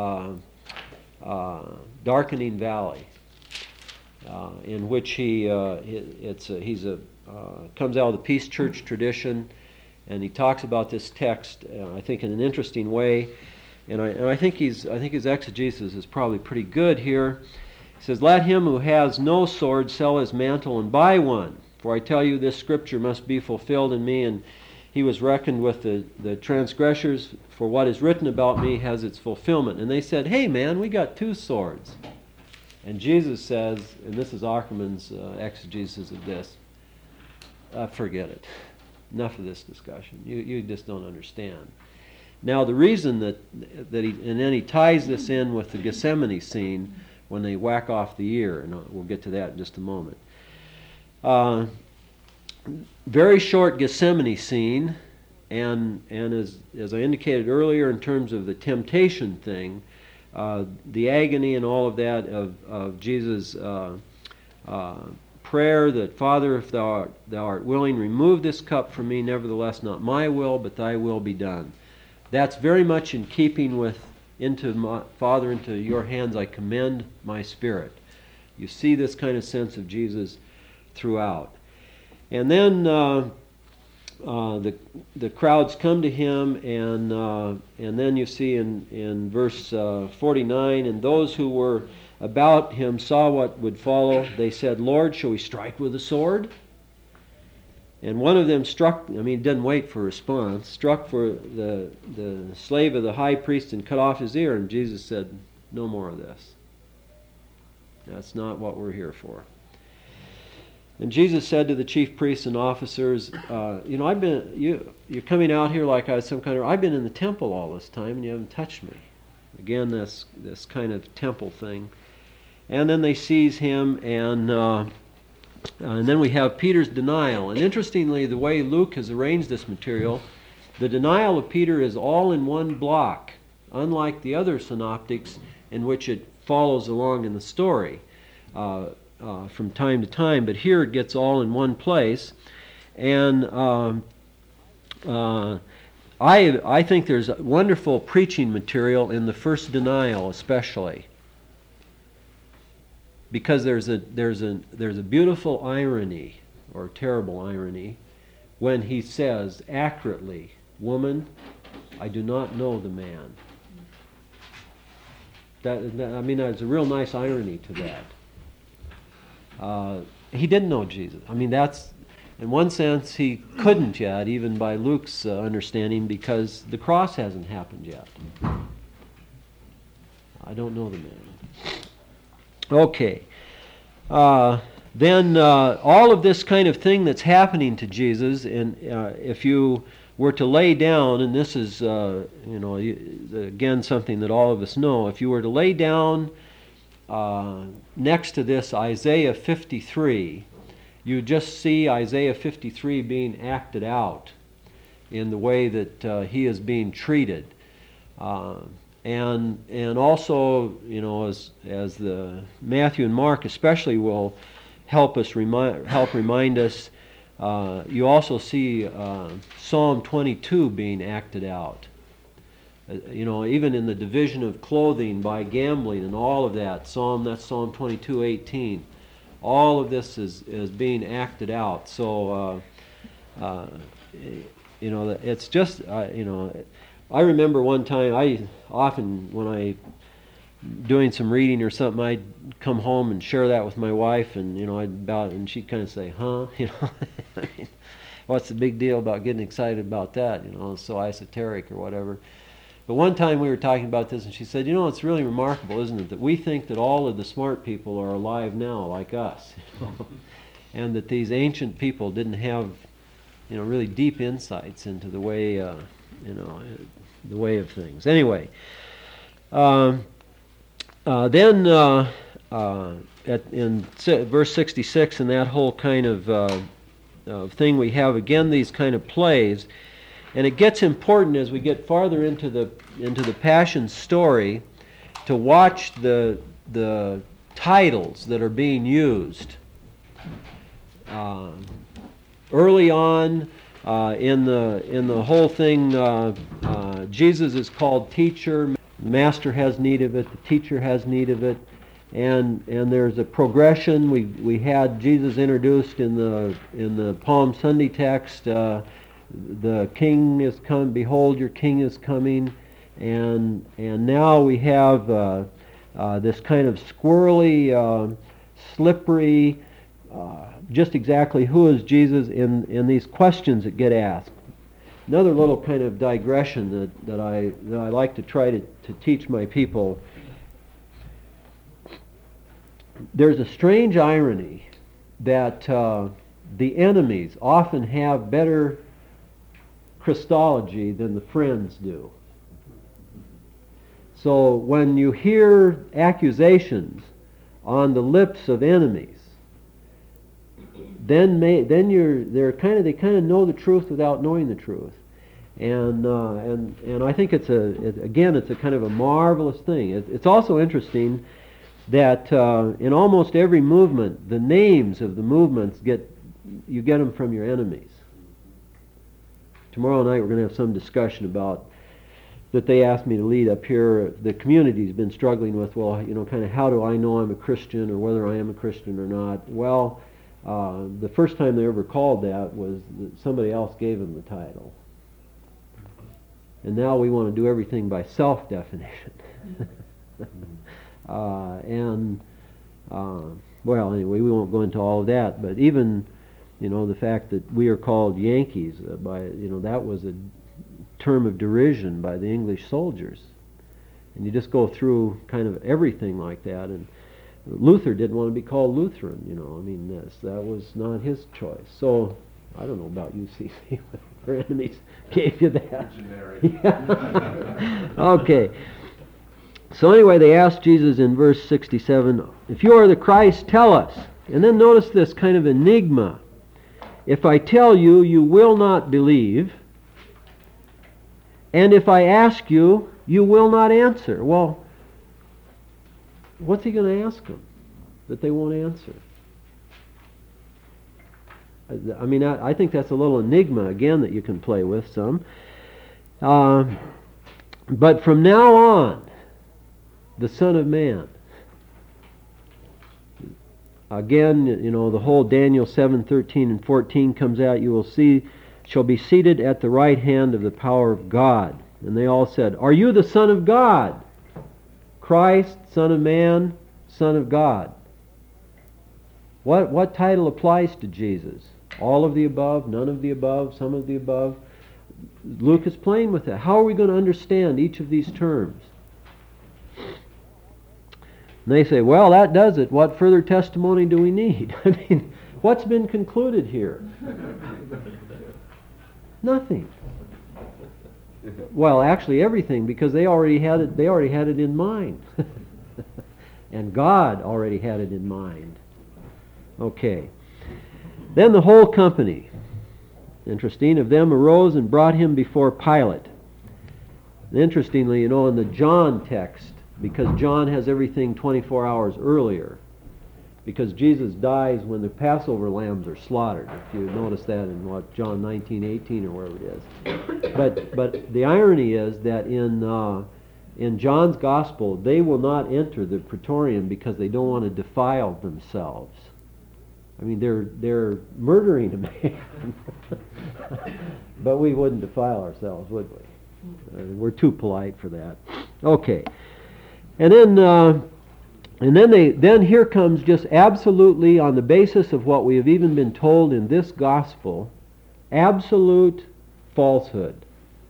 Darkening Valley, in which he comes out of the Peace Church tradition, and he talks about this text, I think, in an interesting way, and I think his exegesis is probably pretty good here. He says, "Let him who has no sword sell his mantle and buy one, for I tell you this scripture must be fulfilled in me, and he was reckoned with the transgressors, for what is written about me has its fulfillment." And they said, "Hey man, we got 2 swords." And Jesus says, and this is Ackerman's exegesis of this, forget it. Enough of this discussion. You just don't understand. Now the reason that and then he ties this in with the Gethsemane scene when they whack off the ear, and we'll get to that in just a moment. Very short Gethsemane scene, and as I indicated earlier in terms of the temptation thing, the agony and all of that of Jesus' prayer that, Father, if thou art willing, remove this cup from me, nevertheless not my will, but thy will be done. That's very much in keeping with, Father, into your hands I commend my spirit. You see this kind of sense of Jesus throughout. And then the crowds come to him, and then you see in verse 49, and those who were about him saw what would follow. They said, "Lord, shall we strike with a sword?" And one of them didn't wait for a response, struck for the slave of the high priest and cut off his ear. And Jesus said, "No more of this. That's not what we're here for." And Jesus said to the chief priests and officers, you're coming out here like I was I've been in the temple all this time and you haven't touched me. Again, this kind of temple thing. And then they seize him, and then we have Peter's denial. And interestingly, the way Luke has arranged this material, the denial of Peter is all in one block, unlike the other synoptics in which it follows along in the story. From time to time, but here it gets all in one place, and I think there's wonderful preaching material in the first denial, especially because there's a beautiful irony, or terrible irony, when he says accurately, "Woman, I do not know the man." There's a real nice irony to that. He didn't know Jesus. I mean, that's, in one sense, he couldn't yet, even by Luke's understanding, because the cross hasn't happened yet. I don't know the man. Okay. Then all of this kind of thing that's happening to Jesus, and if you were to lay down, and this is, again, something that all of us know, if you were to lay down next to this Isaiah 53, you just see Isaiah 53 being acted out in the way that he is being treated. And also, as the Matthew and Mark especially will help remind us, you also see Psalm 22 being acted out. Even in the division of clothing by gambling and all of that, that's Psalm 22:18. All of this is being acted out. So, it's just, I remember one time, I often, when I doing some reading or something, I'd come home and share that with my wife, and and she'd kind of say, "Huh?" I mean, what's the big deal about getting excited about that? It's so esoteric or whatever. But one time we were talking about this, and she said, "It's really remarkable, isn't it, that we think that all of the smart people are alive now, like us, and that these ancient people didn't have, really deep insights into the way, the way of things." Anyway. Then in verse 66, and that whole kind of thing, we have again these kind of plays, and it gets important as we get farther into the Passion story to watch the titles that are being used. Early on in the whole thing, Jesus is called teacher. The master has need of it. The teacher has need of it, and there's a progression. We had Jesus introduced in the Palm Sunday text. The King is come. Behold, your King is coming, and now we have this kind of squirrely, slippery. Just exactly who is Jesus in these questions that get asked. Another little kind of digression that I like to try to teach my people. There's a strange irony that the enemies often have better Christology than the friends do. So when you hear accusations on the lips of enemies, then they kind of know the truth without knowing the truth, and I think it's a kind of a marvelous thing. It's also interesting that in almost every movement, the names of the movements you get them from your enemies. Tomorrow night we're going to have some discussion about that they asked me to lead up here. The community's been struggling with, kind of how do I know I'm a Christian or whether I am a Christian or not? Well. The first time they ever called that was that somebody else gave them the title. And now we want to do everything by self-definition. Anyway, we won't go into all of that, but even, the fact that we are called Yankees, that was a term of derision by the English soldiers. And you just go through kind of everything like that, and Luther didn't want to be called Lutheran, that was not his choice. So, I don't know about you, CC, but your enemies gave you that. Yeah. Okay. So anyway, they asked Jesus in verse 67, "If you are the Christ, tell us." And then notice this kind of enigma. "If I tell you, you will not believe. And if I ask you, you will not answer." Well, what's he going to ask them that they won't answer? I think that's a little enigma, again, that you can play with some. But from now on, the Son of Man. Again, the whole Daniel 7:13 and 14 comes out. "You will see, shall be seated at the right hand of the power of God." And they all said, "Are you the Son of God?" Christ, Son of Man, Son of God. What title applies to Jesus? All of the above, none of the above, some of the above? Luke is playing with that. How are we going to understand each of these terms? And they say, well, that does it. What further testimony do we need? I mean, what's been concluded here? Nothing. Well, actually everything, because they already had it in mind. And God already had it in mind. Okay. Then the whole company, interesting, of them arose and brought him before Pilate. Interestingly, in the John text, because John has everything 24 hours earlier, because Jesus dies when the Passover lambs are slaughtered. If you notice that in John 19:18 or wherever it is. But the irony is that in John's Gospel, they will not enter the praetorium because they don't want to defile themselves. I mean, they're murdering a man. But we wouldn't defile ourselves, would we? We're too polite for that. Okay. And then here comes, just absolutely on the basis of what we have even been told in this gospel, absolute falsehood.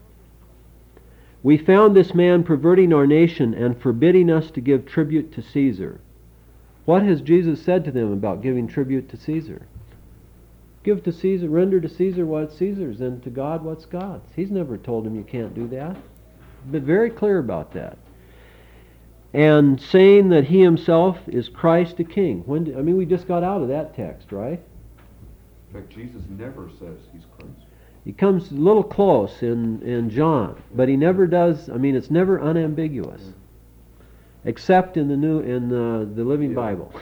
We found this man perverting our nation and forbidding us to give tribute to Caesar. What has Jesus said to them about giving tribute to Caesar? Give to Caesar, render to Caesar what's Caesar's, and to God what's God's. He's never told him you can't do that. He's been very clear about that. And saying that he himself is Christ the King. We just got out of that text, right? In fact, Jesus never says he's Christ. He comes a little close in John, but he never does. It's never unambiguous, except in the Living Bible.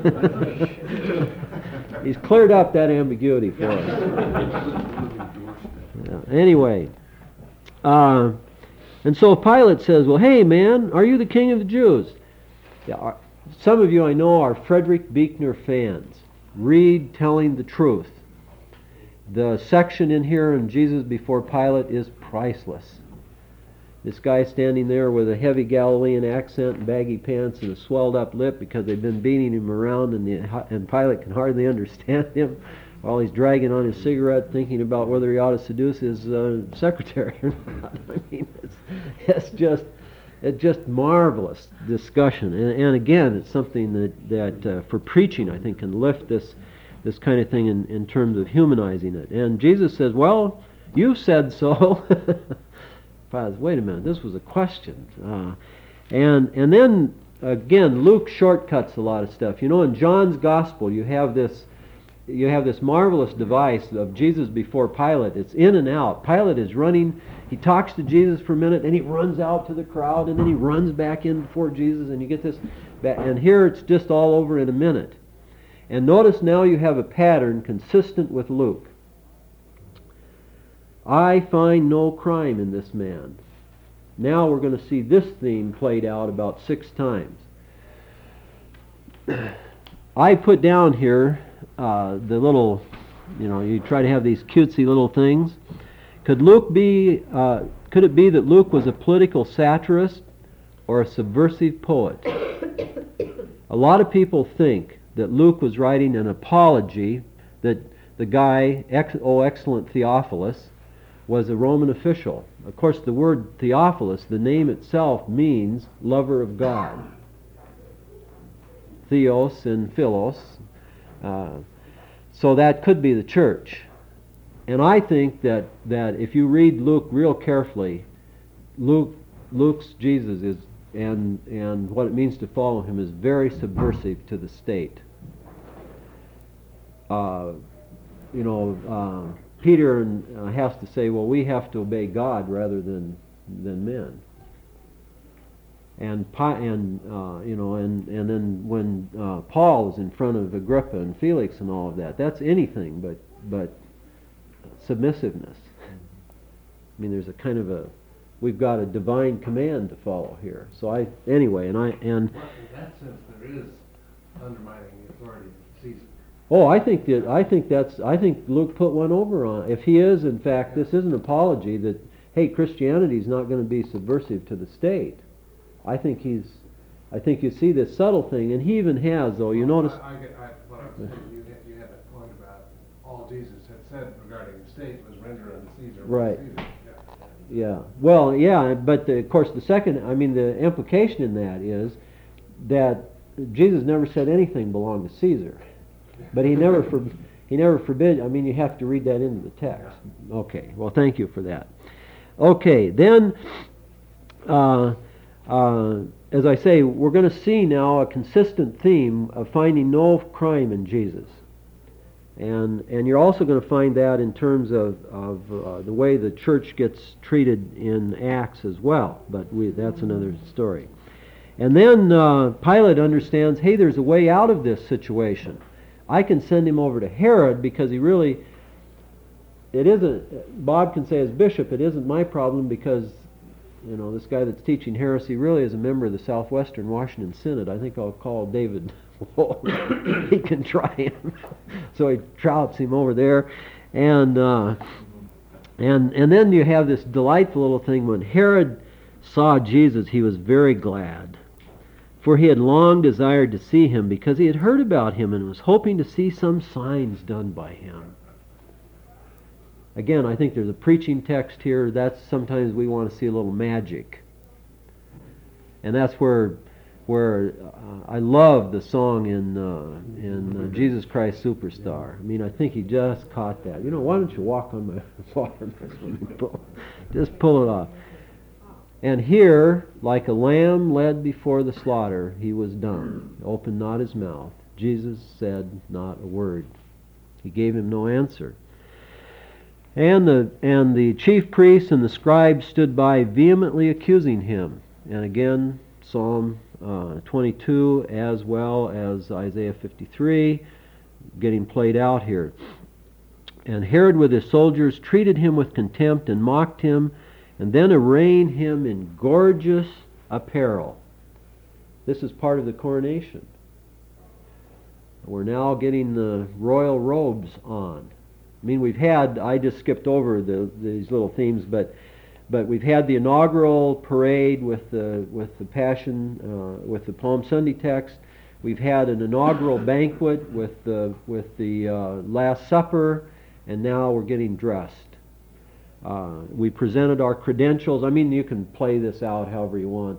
He's cleared up that ambiguity for us. Anyway. And so Pilate says, well, hey man, are you the king of the Jews? Yeah, some of you I know are Frederick Buechner fans. Read Telling the Truth. The section in here in Jesus before Pilate is priceless. This guy standing there with a heavy Galilean accent and baggy pants and a swelled up lip because they've been beating him around and Pilate can hardly understand him while he's dragging on his cigarette thinking about whether he ought to seduce his secretary or not. It's just marvelous discussion. And again, it's something that for preaching I think can lift this kind of thing in terms of humanizing it. And Jesus says, well, you said so. Pilate says, wait a minute, this was a question. And then, again, Luke shortcuts a lot of stuff. In John's Gospel, you have this marvelous device of Jesus before Pilate. It's in and out. Pilate is running. He talks to Jesus for a minute, and he runs out to the crowd, and then he runs back in before Jesus, and you get this. And here it's just all over in a minute. And notice now you have a pattern consistent with Luke. I find no crime in this man. Now we're going to see this theme played out about 6 times. I put down here the little, you try to have these cutesy little things. Could it be that Luke was a political satirist or a subversive poet? A lot of people think that Luke was writing an apology, that the guy, excellent Theophilus, was a Roman official. Of course, the word Theophilus, the name itself, means lover of God. Theos and Philos. So that could be the church. And I think that if you read Luke real carefully, Luke's Jesus is and what it means to follow him is very subversive to the state. Peter has to say, well, we have to obey God rather than men. And then when Paul is in front of Agrippa and Felix and all of that, that's anything but submissiveness. There's a kind of we've got a divine command to follow here. So in that sense, there is undermining the authority of Caesar. Oh, I think Luke put one over on. If he is, in fact, this is an apology that, hey, Christianity is not going to be subversive to the state. I think he's I think you see this subtle thing, and he even has, though, you notice... What I'm saying, you had that point about all Jesus had said regarding the state was render unto Caesar what Right. is Caesar. Yeah. Well, yeah, but of course the second, I mean, the implication in that is that Jesus never said anything belonged to Caesar, but he never forbid. I mean, you have to read that into the text. Okay. Well, thank you for that. Okay, then, as I say, we're going to see now a consistent theme of finding no crime in Jesus. And you're also going to find that in terms of the way the church gets treated in Acts as well, but that's another story. And then Pilate understands, hey, there's a way out of this situation. I can send him over to Herod because he really, it isn't, Bob can say as bishop, it isn't my problem because, you know, this guy that's teaching heresy really is a member of the Southwestern Washington Synod. I think I'll call David Wolf. He can try him. So he trouts him over there. And then you have this delightful little thing. When Herod saw Jesus, he was very glad, for he had long desired to see him because he had heard about him and was hoping to see some signs done by him. Again, I think there's a preaching text here. That's sometimes we want to see a little magic. And that's where I love the song in Jesus Christ Superstar. I mean, I think he just caught that. You know, why don't you walk on my water in my swimming pool? Just pull it off. And here, like a lamb led before the slaughter, he was dumb, opened not his mouth. Jesus said not a word. He gave him no answer. And the chief priests and the scribes stood by vehemently accusing him. And again, Psalm 22 as well as Isaiah 53 getting played out here. And Herod with his soldiers treated him with contempt and mocked him, and then arrayed him in gorgeous apparel. This is part of the coronation. We're now getting the royal robes on. I mean, we've had, I just skipped over these little themes, but we've had the inaugural parade with the Passion, with the Palm Sunday text. We've had an inaugural banquet with the Last Supper, and now we're getting dressed. We presented our credentials. I mean, you can play this out however you want,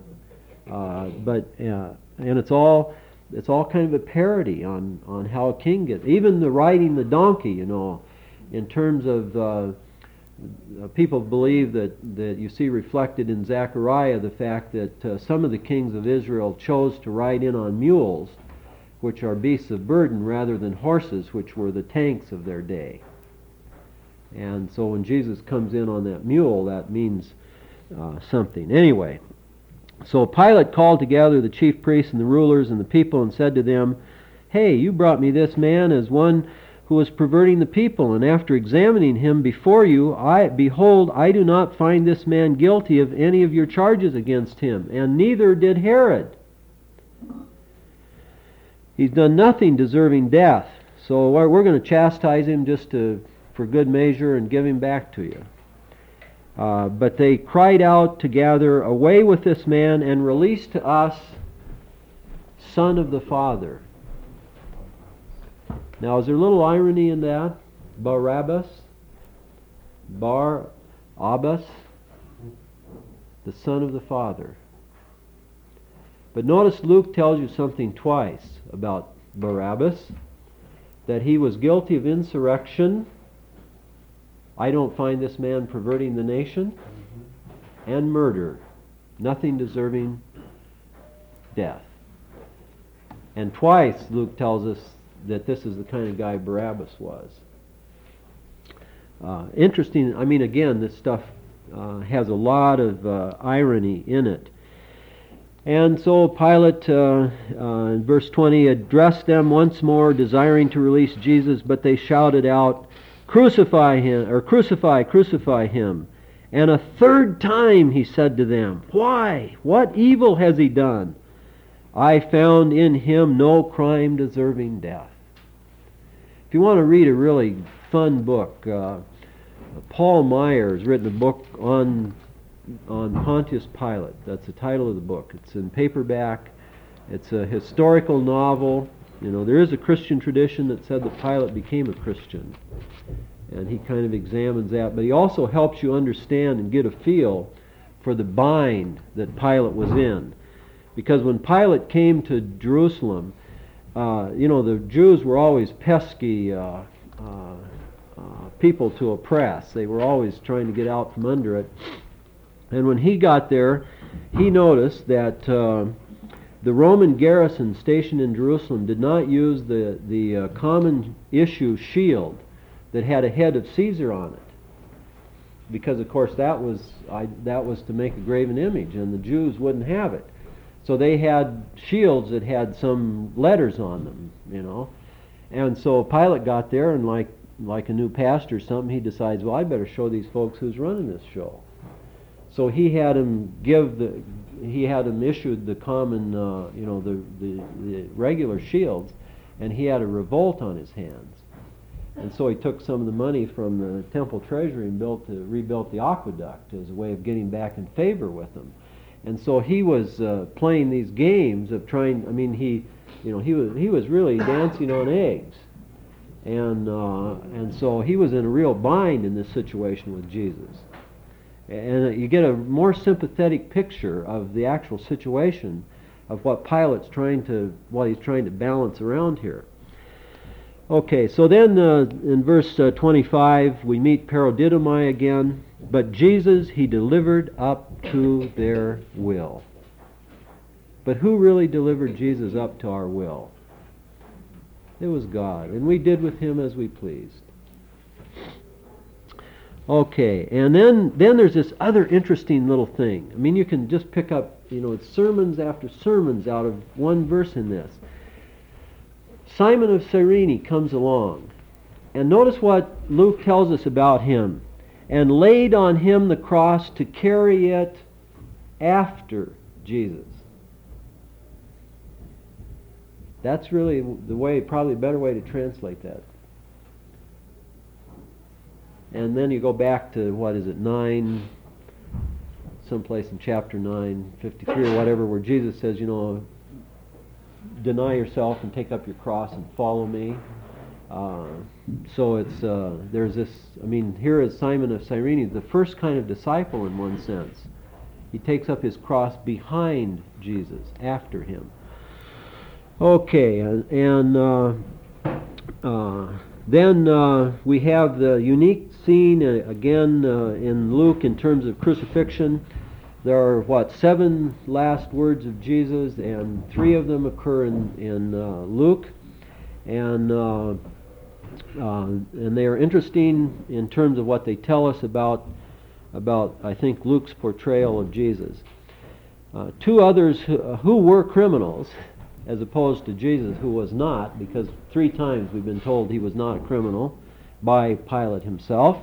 and it's all kind of a parody on how a king gets. Even the riding the donkey, you know, in terms of people believe that you see reflected in Zechariah the fact that some of the kings of Israel chose to ride in on mules, which are beasts of burden, rather than horses, which were the tanks of their day. And so when Jesus comes in on that mule, that means something. Anyway, so Pilate called together the chief priests and the rulers and the people and said to them, "Hey, you brought me this man as one who was perverting the people, and after examining him before you, behold, I do not find this man guilty of any of your charges against him, and neither did Herod. He's done nothing deserving death, so we're going to chastise him just for good measure and give him back to you." But they cried out together, "Away with this man, and release to us Son of the Father." Now, is there a little irony in that? Barabbas, Bar-Abbas, the Son of the Father. But notice Luke tells you something twice about Barabbas, that he was guilty of insurrection. I don't find this man perverting the nation. And murder, nothing deserving death. And twice Luke tells us that this is the kind of guy Barabbas was. Interesting. I mean, again, this stuff has a lot of irony in it. And so Pilate, in verse 20, addressed them once more, desiring to release Jesus, but they shouted out, "Crucify him," or "Crucify, crucify him." And a third time he said to them, "Why? What evil has he done? I found in him no crime deserving death." If you want to read a really fun book, Paul Meyer has written a book on Pontius Pilate. That's the title of the book. It's in paperback. It's a historical novel. You know, there is a Christian tradition that said that Pilate became a Christian, and he kind of examines that. But he also helps you understand and get a feel for the bind that Pilate was in. Because when Pilate came to Jerusalem, the Jews were always pesky people to oppress. They were always trying to get out from under it. And when he got there, he noticed that the Roman garrison stationed in Jerusalem did not use the common issue shield that had a head of Caesar on it, because of course that was to make a graven image, and the Jews wouldn't have it. So they had shields that had some letters on them, And so Pilate got there, and like a new pastor or something, he decides, well, I better show these folks who's running this show. So he had him issued the common, the regular shields, and he had a revolt on his hands. And so he took some of the money from the temple treasury and rebuilt the aqueduct as a way of getting back in favor with them. And so he was playing these games of trying. I mean, he was really dancing on eggs, and so he was in a real bind in this situation with Jesus. And you get a more sympathetic picture of the actual situation of what Pilate's trying to balance around here. Okay, so then in verse 25 we meet paradidomai again. But Jesus he delivered up to their will. But who really delivered Jesus up to our will? It was God, and we did with him as we pleased. Okay, and then there's this other interesting little thing. I mean, you can just pick up, it's sermons after sermons out of one verse in this. Simon of Cyrene comes along, and notice what Luke tells us about him. And laid on him the cross to carry it after Jesus. That's really probably a better way to translate that. And then you go back to, 9, someplace in chapter 9, 53 or whatever, where Jesus says, deny yourself and take up your cross and follow me. So it's there's this. I mean, here is Simon of Cyrene, the first kind of disciple in one sense. He takes up his cross behind Jesus, after him. Okay, and then we have the unique scene again in Luke in terms of crucifixion. There are 7 last words of Jesus, and 3 of them occur in Luke, and they are interesting in terms of what they tell us about I think Luke's portrayal of Jesus. 2 others who were criminals, as opposed to Jesus, who was not, because 3 times we've been told he was not a criminal by Pilate himself,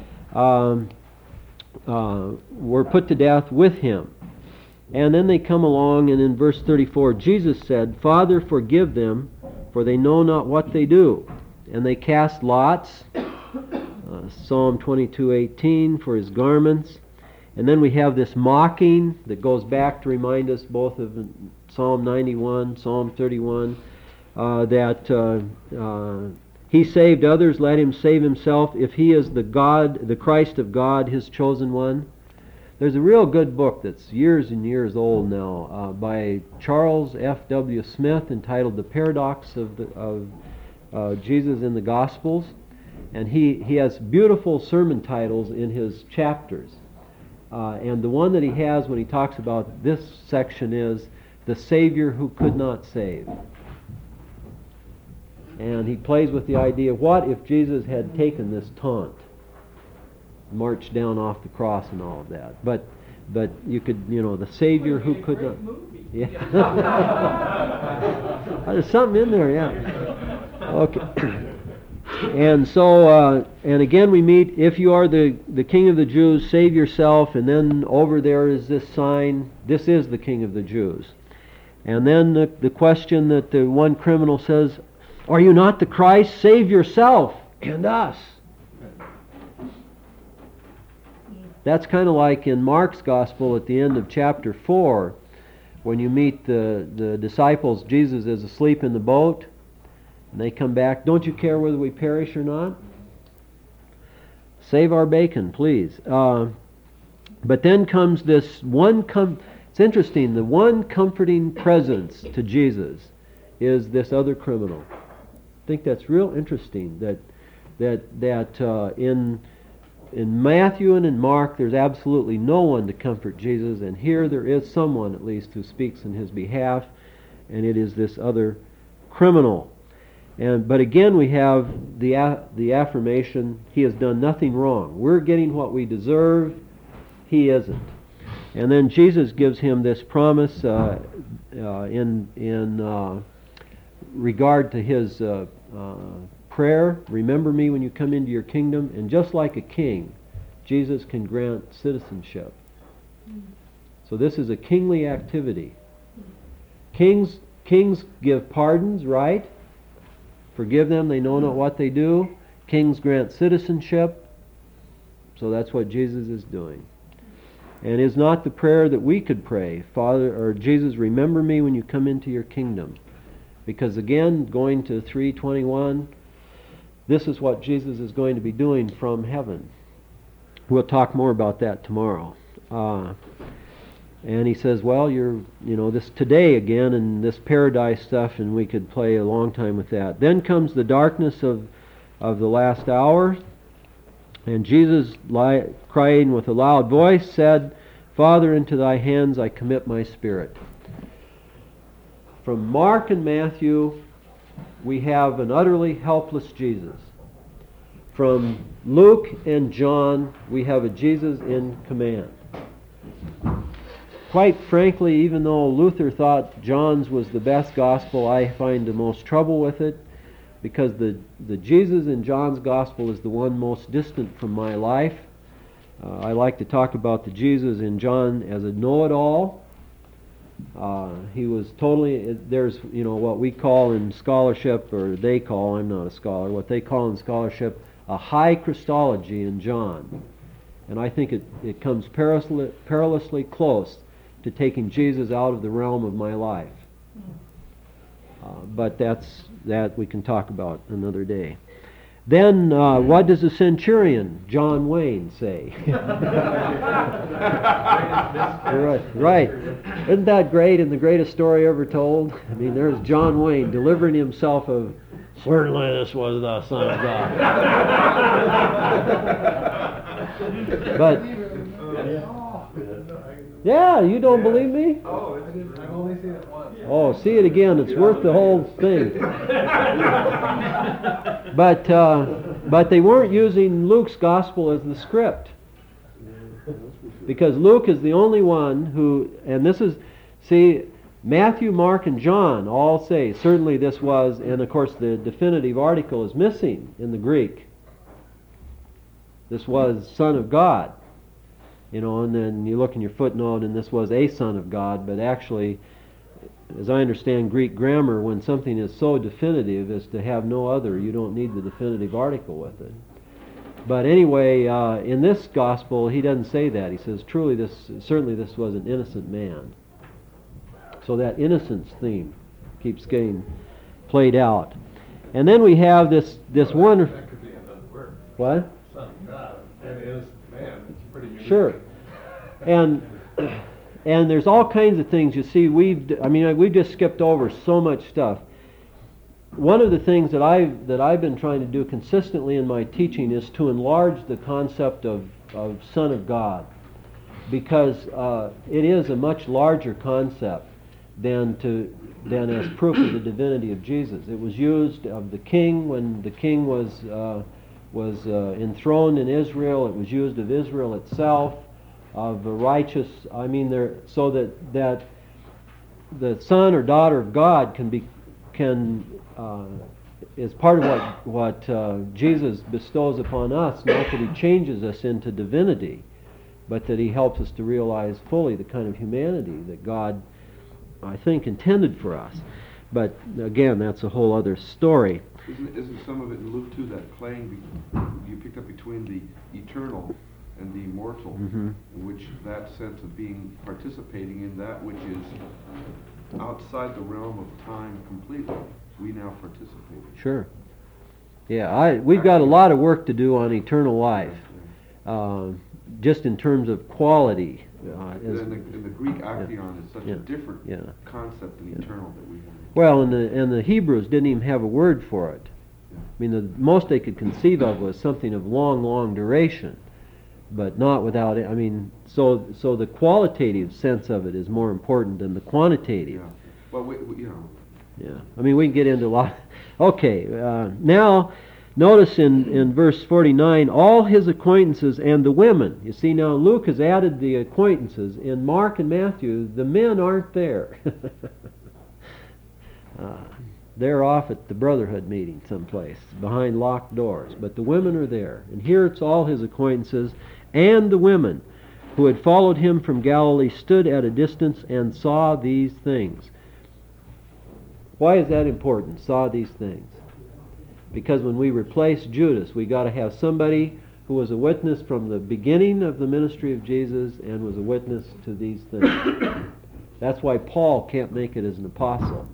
were put to death with him. And then they come along, and in verse 34, Jesus said, Father, forgive them, for they know not what they do. And they cast lots, Psalm 22:18, for his garments. And then we have this mocking that goes back to remind us both of Psalm 91, Psalm 31, that he saved others, let him save himself, if he is the Christ of God, his chosen one. There's a real good book that's years and years old now by Charles F.W. Smith entitled The Paradox of Jesus in the Gospels. And he has beautiful sermon titles in his chapters. And the one that he has when he talks about this section is The Savior Who Could Not Save. And he plays with the idea, what if Jesus had taken this taunt, marched down off the cross and all of that? But you could, the Savior who could not... Yeah. There's something in there, yeah. Okay. And so, and again we meet, if you are the King of the Jews, save yourself. And then over there is this sign, this is the King of the Jews. And then the question that the one criminal says, are you not the Christ? Save yourself and us. That's kind of like in Mark's Gospel at the end of chapter 4, when you meet the disciples, Jesus is asleep in the boat, and they come back, don't you care whether we perish or not? Save our bacon, please. But then comes this one, it's interesting, the one comforting presence to Jesus is this other criminal. I think that's real interesting, that in Matthew and in Mark there's absolutely no one to comfort Jesus, and here there is someone at least who speaks in his behalf, and it is this other criminal. But again we have the affirmation, he has done nothing wrong. We're getting what we deserve, he isn't. And then Jesus gives him this promise in regard to his prayer, remember me when you come into your kingdom, and just like a king, Jesus can grant citizenship. So this is a kingly activity. Kings give pardons, right? Forgive them, they know not what they do. Kings grant citizenship. So that's what Jesus is doing. And is not the prayer that we could pray, Father, or Jesus, remember me when you come into your kingdom. Because again, going to 3:21, this is what Jesus is going to be doing from heaven. We'll talk more about that tomorrow. And he says, well, this today again, and this paradise stuff, and we could play a long time with that. Then comes the darkness of the last hour, and Jesus, crying with a loud voice, said, Father, into thy hands I commit my spirit. From Mark and Matthew, we have an utterly helpless Jesus. From Luke and John, we have a Jesus in command. Quite frankly, even though Luther thought John's was the best gospel, I find the most trouble with it, because the Jesus in John's gospel is the one most distant from my life. I like to talk about the Jesus in John as a know-it-all. He was totally, there's what we call in scholarship, or they call, I'm not a scholar, what they call in scholarship a high Christology in John. And I think it comes perilously close to taking Jesus out of the realm of my life. But that we can talk about another day. Then, what does the centurion, John Wayne, say? Right. Isn't that great and the greatest story ever told? I mean, there's John Wayne delivering himself of, certainly this was the Son of God. But, yeah, you don't believe me? I've only seen it once. Oh, see it again. It's worth the whole thing. But they weren't using Luke's gospel as the script. Because Luke is the only one who, and this is, see, Matthew, Mark, and John all say, certainly this was, and of course the definitive article is missing in the Greek. This was Son of God. And then you look in your footnote and this was a Son of God, but actually, as I understand Greek grammar, when something is so definitive as to have no other, you don't need the definitive article with it. But anyway, in this gospel, he doesn't say that. He says, certainly this was an innocent man. So that innocence theme keeps getting played out. And then we have this wonderful... That could be another word. What? Son of God. And innocent man. It's pretty unique. Sure. And there's all kinds of things. You see, we've just skipped over so much stuff. One of the things that I've been trying to do consistently in my teaching is to enlarge the concept of Son of God, because it is a much larger concept than as proof of the divinity of Jesus. It was used of the king when the king was enthroned in Israel. It was used of Israel itself, of the righteous. So that the son or daughter of God is part of what Jesus bestows upon us. Not that he changes us into divinity, but that he helps us to realize fully the kind of humanity that God, I think, intended for us. But again, that's a whole other story. Isn't some of it in Luke 2 that playing you picked up between the eternal and the immortal, Mhm. in which that sense of being participating in that which is outside the realm of time completely, we now participate. Sure. Yeah, we've got a lot of work to do on eternal life, just in terms of quality. And the Greek action is such yeah, a different yeah. concept than eternal that we have. Well, and the Hebrews didn't even have a word for it. Yeah. I mean, the most they could conceive of was something of long duration, but not without it. I mean, so the qualitative sense of it is more important than the quantitative. Yeah. Well, you know. Yeah. I mean, we can get into a lot. Okay. Now, notice in verse 49, all his acquaintances and the women. You see, now Luke has added the acquaintances. In Mark and Matthew, the men aren't there. They're off at the Brotherhood meeting someplace, behind locked doors. But the women are there. And here it's all his acquaintances and the women who had followed him from Galilee stood at a distance and saw these things. Why is that important? Saw these things. Because when we replace Judas, we got to have somebody who was a witness from the beginning of the ministry of Jesus and was a witness to these things. That's why Paul can't make it as an apostle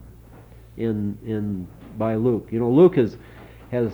by Luke. You know, Luke has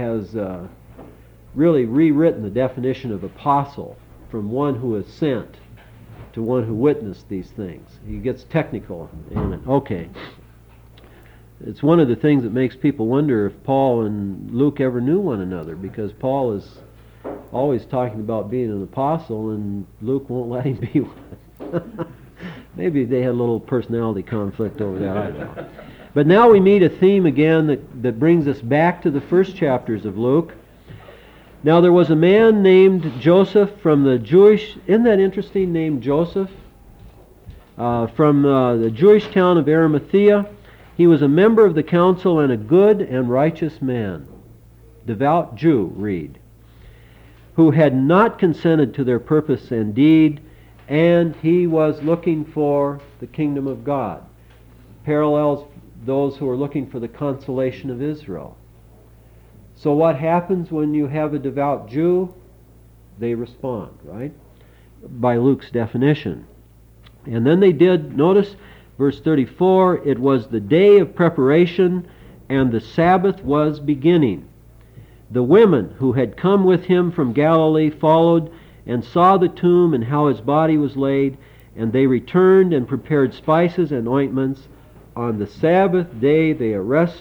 really rewritten the definition of apostle from one who is sent to one who witnessed these things. He gets technical in it. Okay. It's one of the things that makes people wonder if Paul and Luke ever knew one another, because Paul is always talking about being an apostle and Luke won't let him be one. Maybe they had a little personality conflict over that, I don't know. But now we meet a theme again that brings us back to the first chapters of Luke. Now there was a man named Joseph from the Jewish, isn't that interesting, named Joseph? From the Jewish town of Arimathea. He was a member of the council and a good and righteous man. Devout Jew, read. Who had not consented to their purpose and deed, and he was looking for the kingdom of God. Parallels those who are looking for the consolation of Israel. So what happens when you have a devout Jew? They respond, right? By Luke's definition. And then they did, notice, verse 34, it was the day of preparation, and the Sabbath was beginning. The women who had come with him from Galilee followed and saw the tomb and how his body was laid, and they returned and prepared spices and ointments. On the Sabbath day they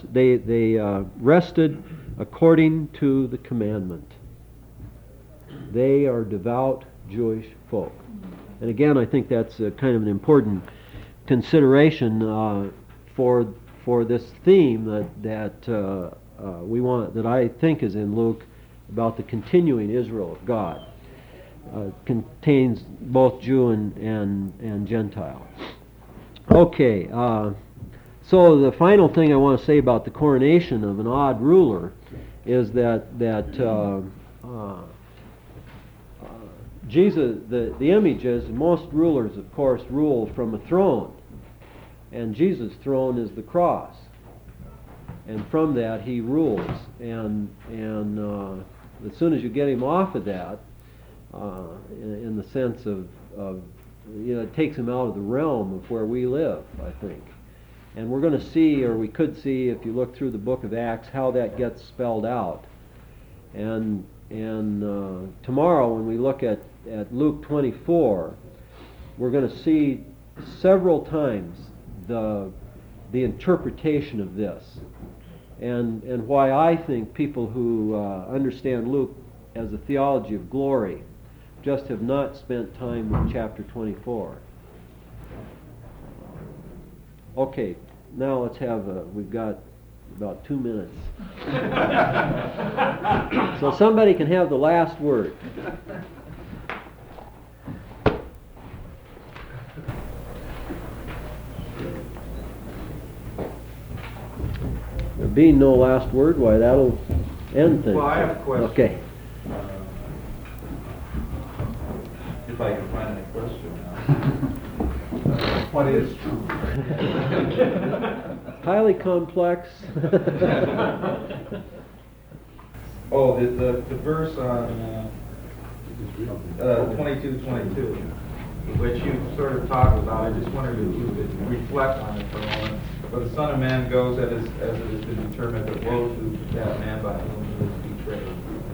rested according to the commandment. They are devout Jewish folk. And again, I think that's kind of an important consideration for this theme that we want, that I think is in Luke, about the continuing Israel of God. Contains both Jew and Gentile. Okay, so the final thing I want to say about the coronation of an odd ruler is that Jesus, the image is, most rulers, of course, rule from a throne. And Jesus' throne is the cross. And from that he rules. And as soon as you get him off of that, in the sense of it takes him out of the realm of where we live, I think. And we're going to see, or we could see, if you look through the book of Acts, how that gets spelled out. And tomorrow, when we look at Luke 24, we're going to see several times the interpretation of this, and why I think people who understand Luke as a theology of glory just have not spent time with chapter 24. Okay, now let's have we've got about 2 minutes. So somebody can have the last word. There being no last word, why that'll end things. Well, I have a question. Okay. If I can find a question now. What is true? Highly complex. Oh, the verse on 22:22, which you sort of talked about. I just wondered if you could reflect on it for a moment. For the Son of Man goes as it has been determined, but woe to that man by whom he is betrayed.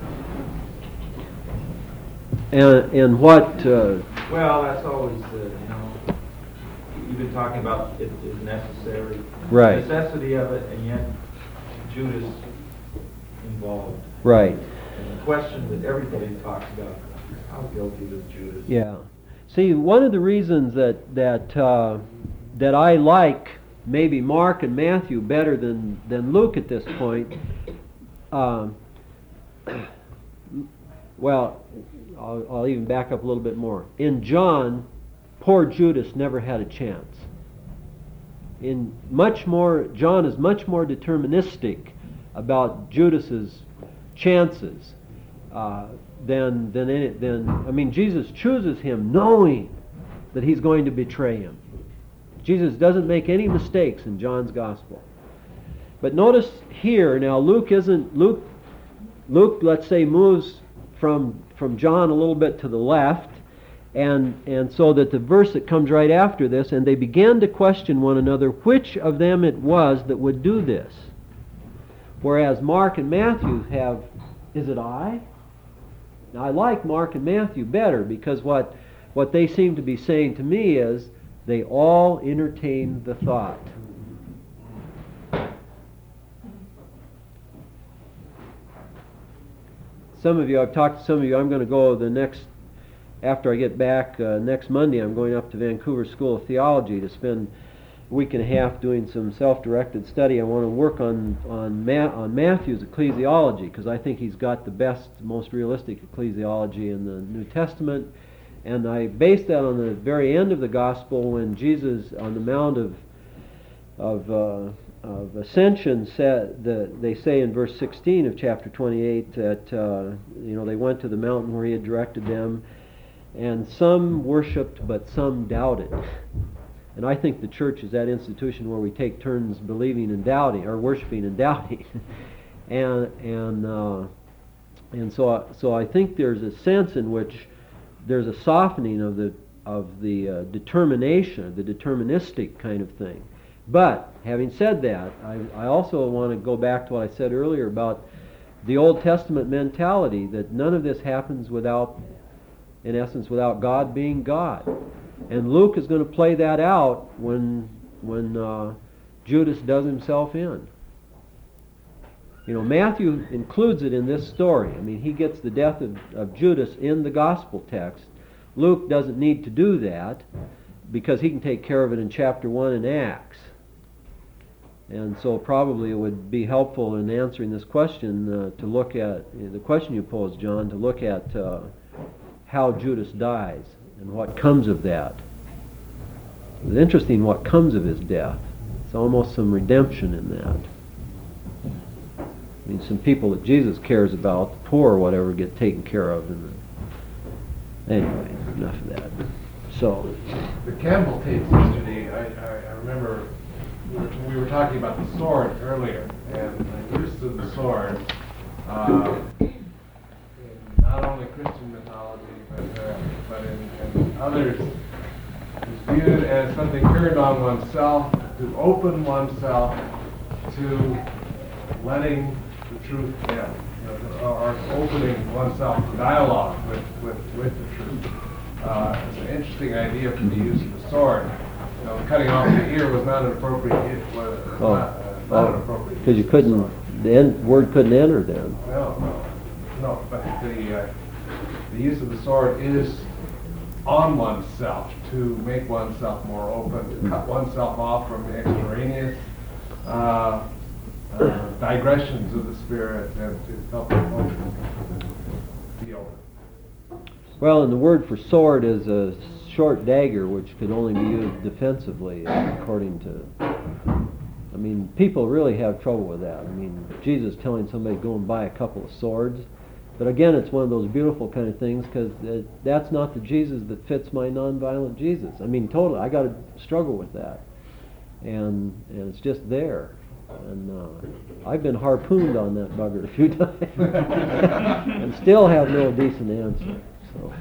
And what, Well, that's always, you've been talking about it is necessary. Right. The necessity of it, and yet Judas involved. right, And the question that everybody talks about, how guilty was Judas? yeah. See, one of the reasons that I like maybe Mark and Matthew better than Luke at this point, well, I'll even back up a little bit more. In John, poor Judas never had a chance. John is much more deterministic about Judas's chances than Jesus chooses him knowing that he's going to betray him. Jesus doesn't make any mistakes in John's gospel. But notice here, now Luke, let's say, moves from John a little bit to the left, and so that the verse that comes right after this, and they began to question one another which of them it was that would do this. Whereas Mark and Matthew have, is it I? Now I like Mark and Matthew better because what they seem to be saying to me is they all entertain the thought. I've talked to some of you, I'm going to go after I get back next Monday, I'm going up to Vancouver School of Theology to spend a week and a half doing some self-directed study. I want to work on Matthew's ecclesiology because I think he's got the best, most realistic ecclesiology in the New Testament. And I based that on the very end of the gospel when Jesus, on the Mount of Ascension, they say in verse 16 of chapter 28 that they went to the mountain where he had directed them, and some worshipped, but some doubted. And I think the church is that institution where we take turns believing and doubting, or worshiping and doubting, and so I think there's a sense in which there's a softening of the determination, the deterministic kind of thing. But having said that, I also want to go back to what I said earlier about the Old Testament mentality that none of this happens without God being God. And Luke is going to play that out when Judas does himself in. Matthew includes it in this story. I mean, he gets the death of Judas in the gospel text. Luke doesn't need to do that because he can take care of it in chapter 1 in Acts. And so probably it would be helpful in answering this question to look at the question you posed, John, to look at how Judas dies and what comes of that. It's interesting what comes of his death. It's almost some redemption in that. I mean, some people that Jesus cares about, the poor or whatever, get taken care of. Anyway, enough of that. So, The Campbell tapes yesterday, I remember we were talking about the sword earlier, and the use of the sword in not only Christian mythology, but in others, is viewed as something turned on oneself, to open oneself to letting the truth in, or opening oneself to dialogue with the truth. It's an interesting idea for the use of the sword. Cutting off the ear was not an appropriate not an appropriate. Because you couldn't, word couldn't enter then. No. But the use of the sword is on oneself to make oneself more open, to cut oneself off from the extraneous digressions of the spirit, and to help it be open. Well, and the word for sword is a short dagger, which could only be used defensively, according to... I mean, people really have trouble with that. I mean, Jesus telling somebody to go and buy a couple of swords. But again, it's one of those beautiful kind of things, because that's not the Jesus that fits my nonviolent Jesus. I mean, totally, I got to struggle with that. And it's just there. And I've been harpooned on that bugger a few times. And still have no decent answer. So.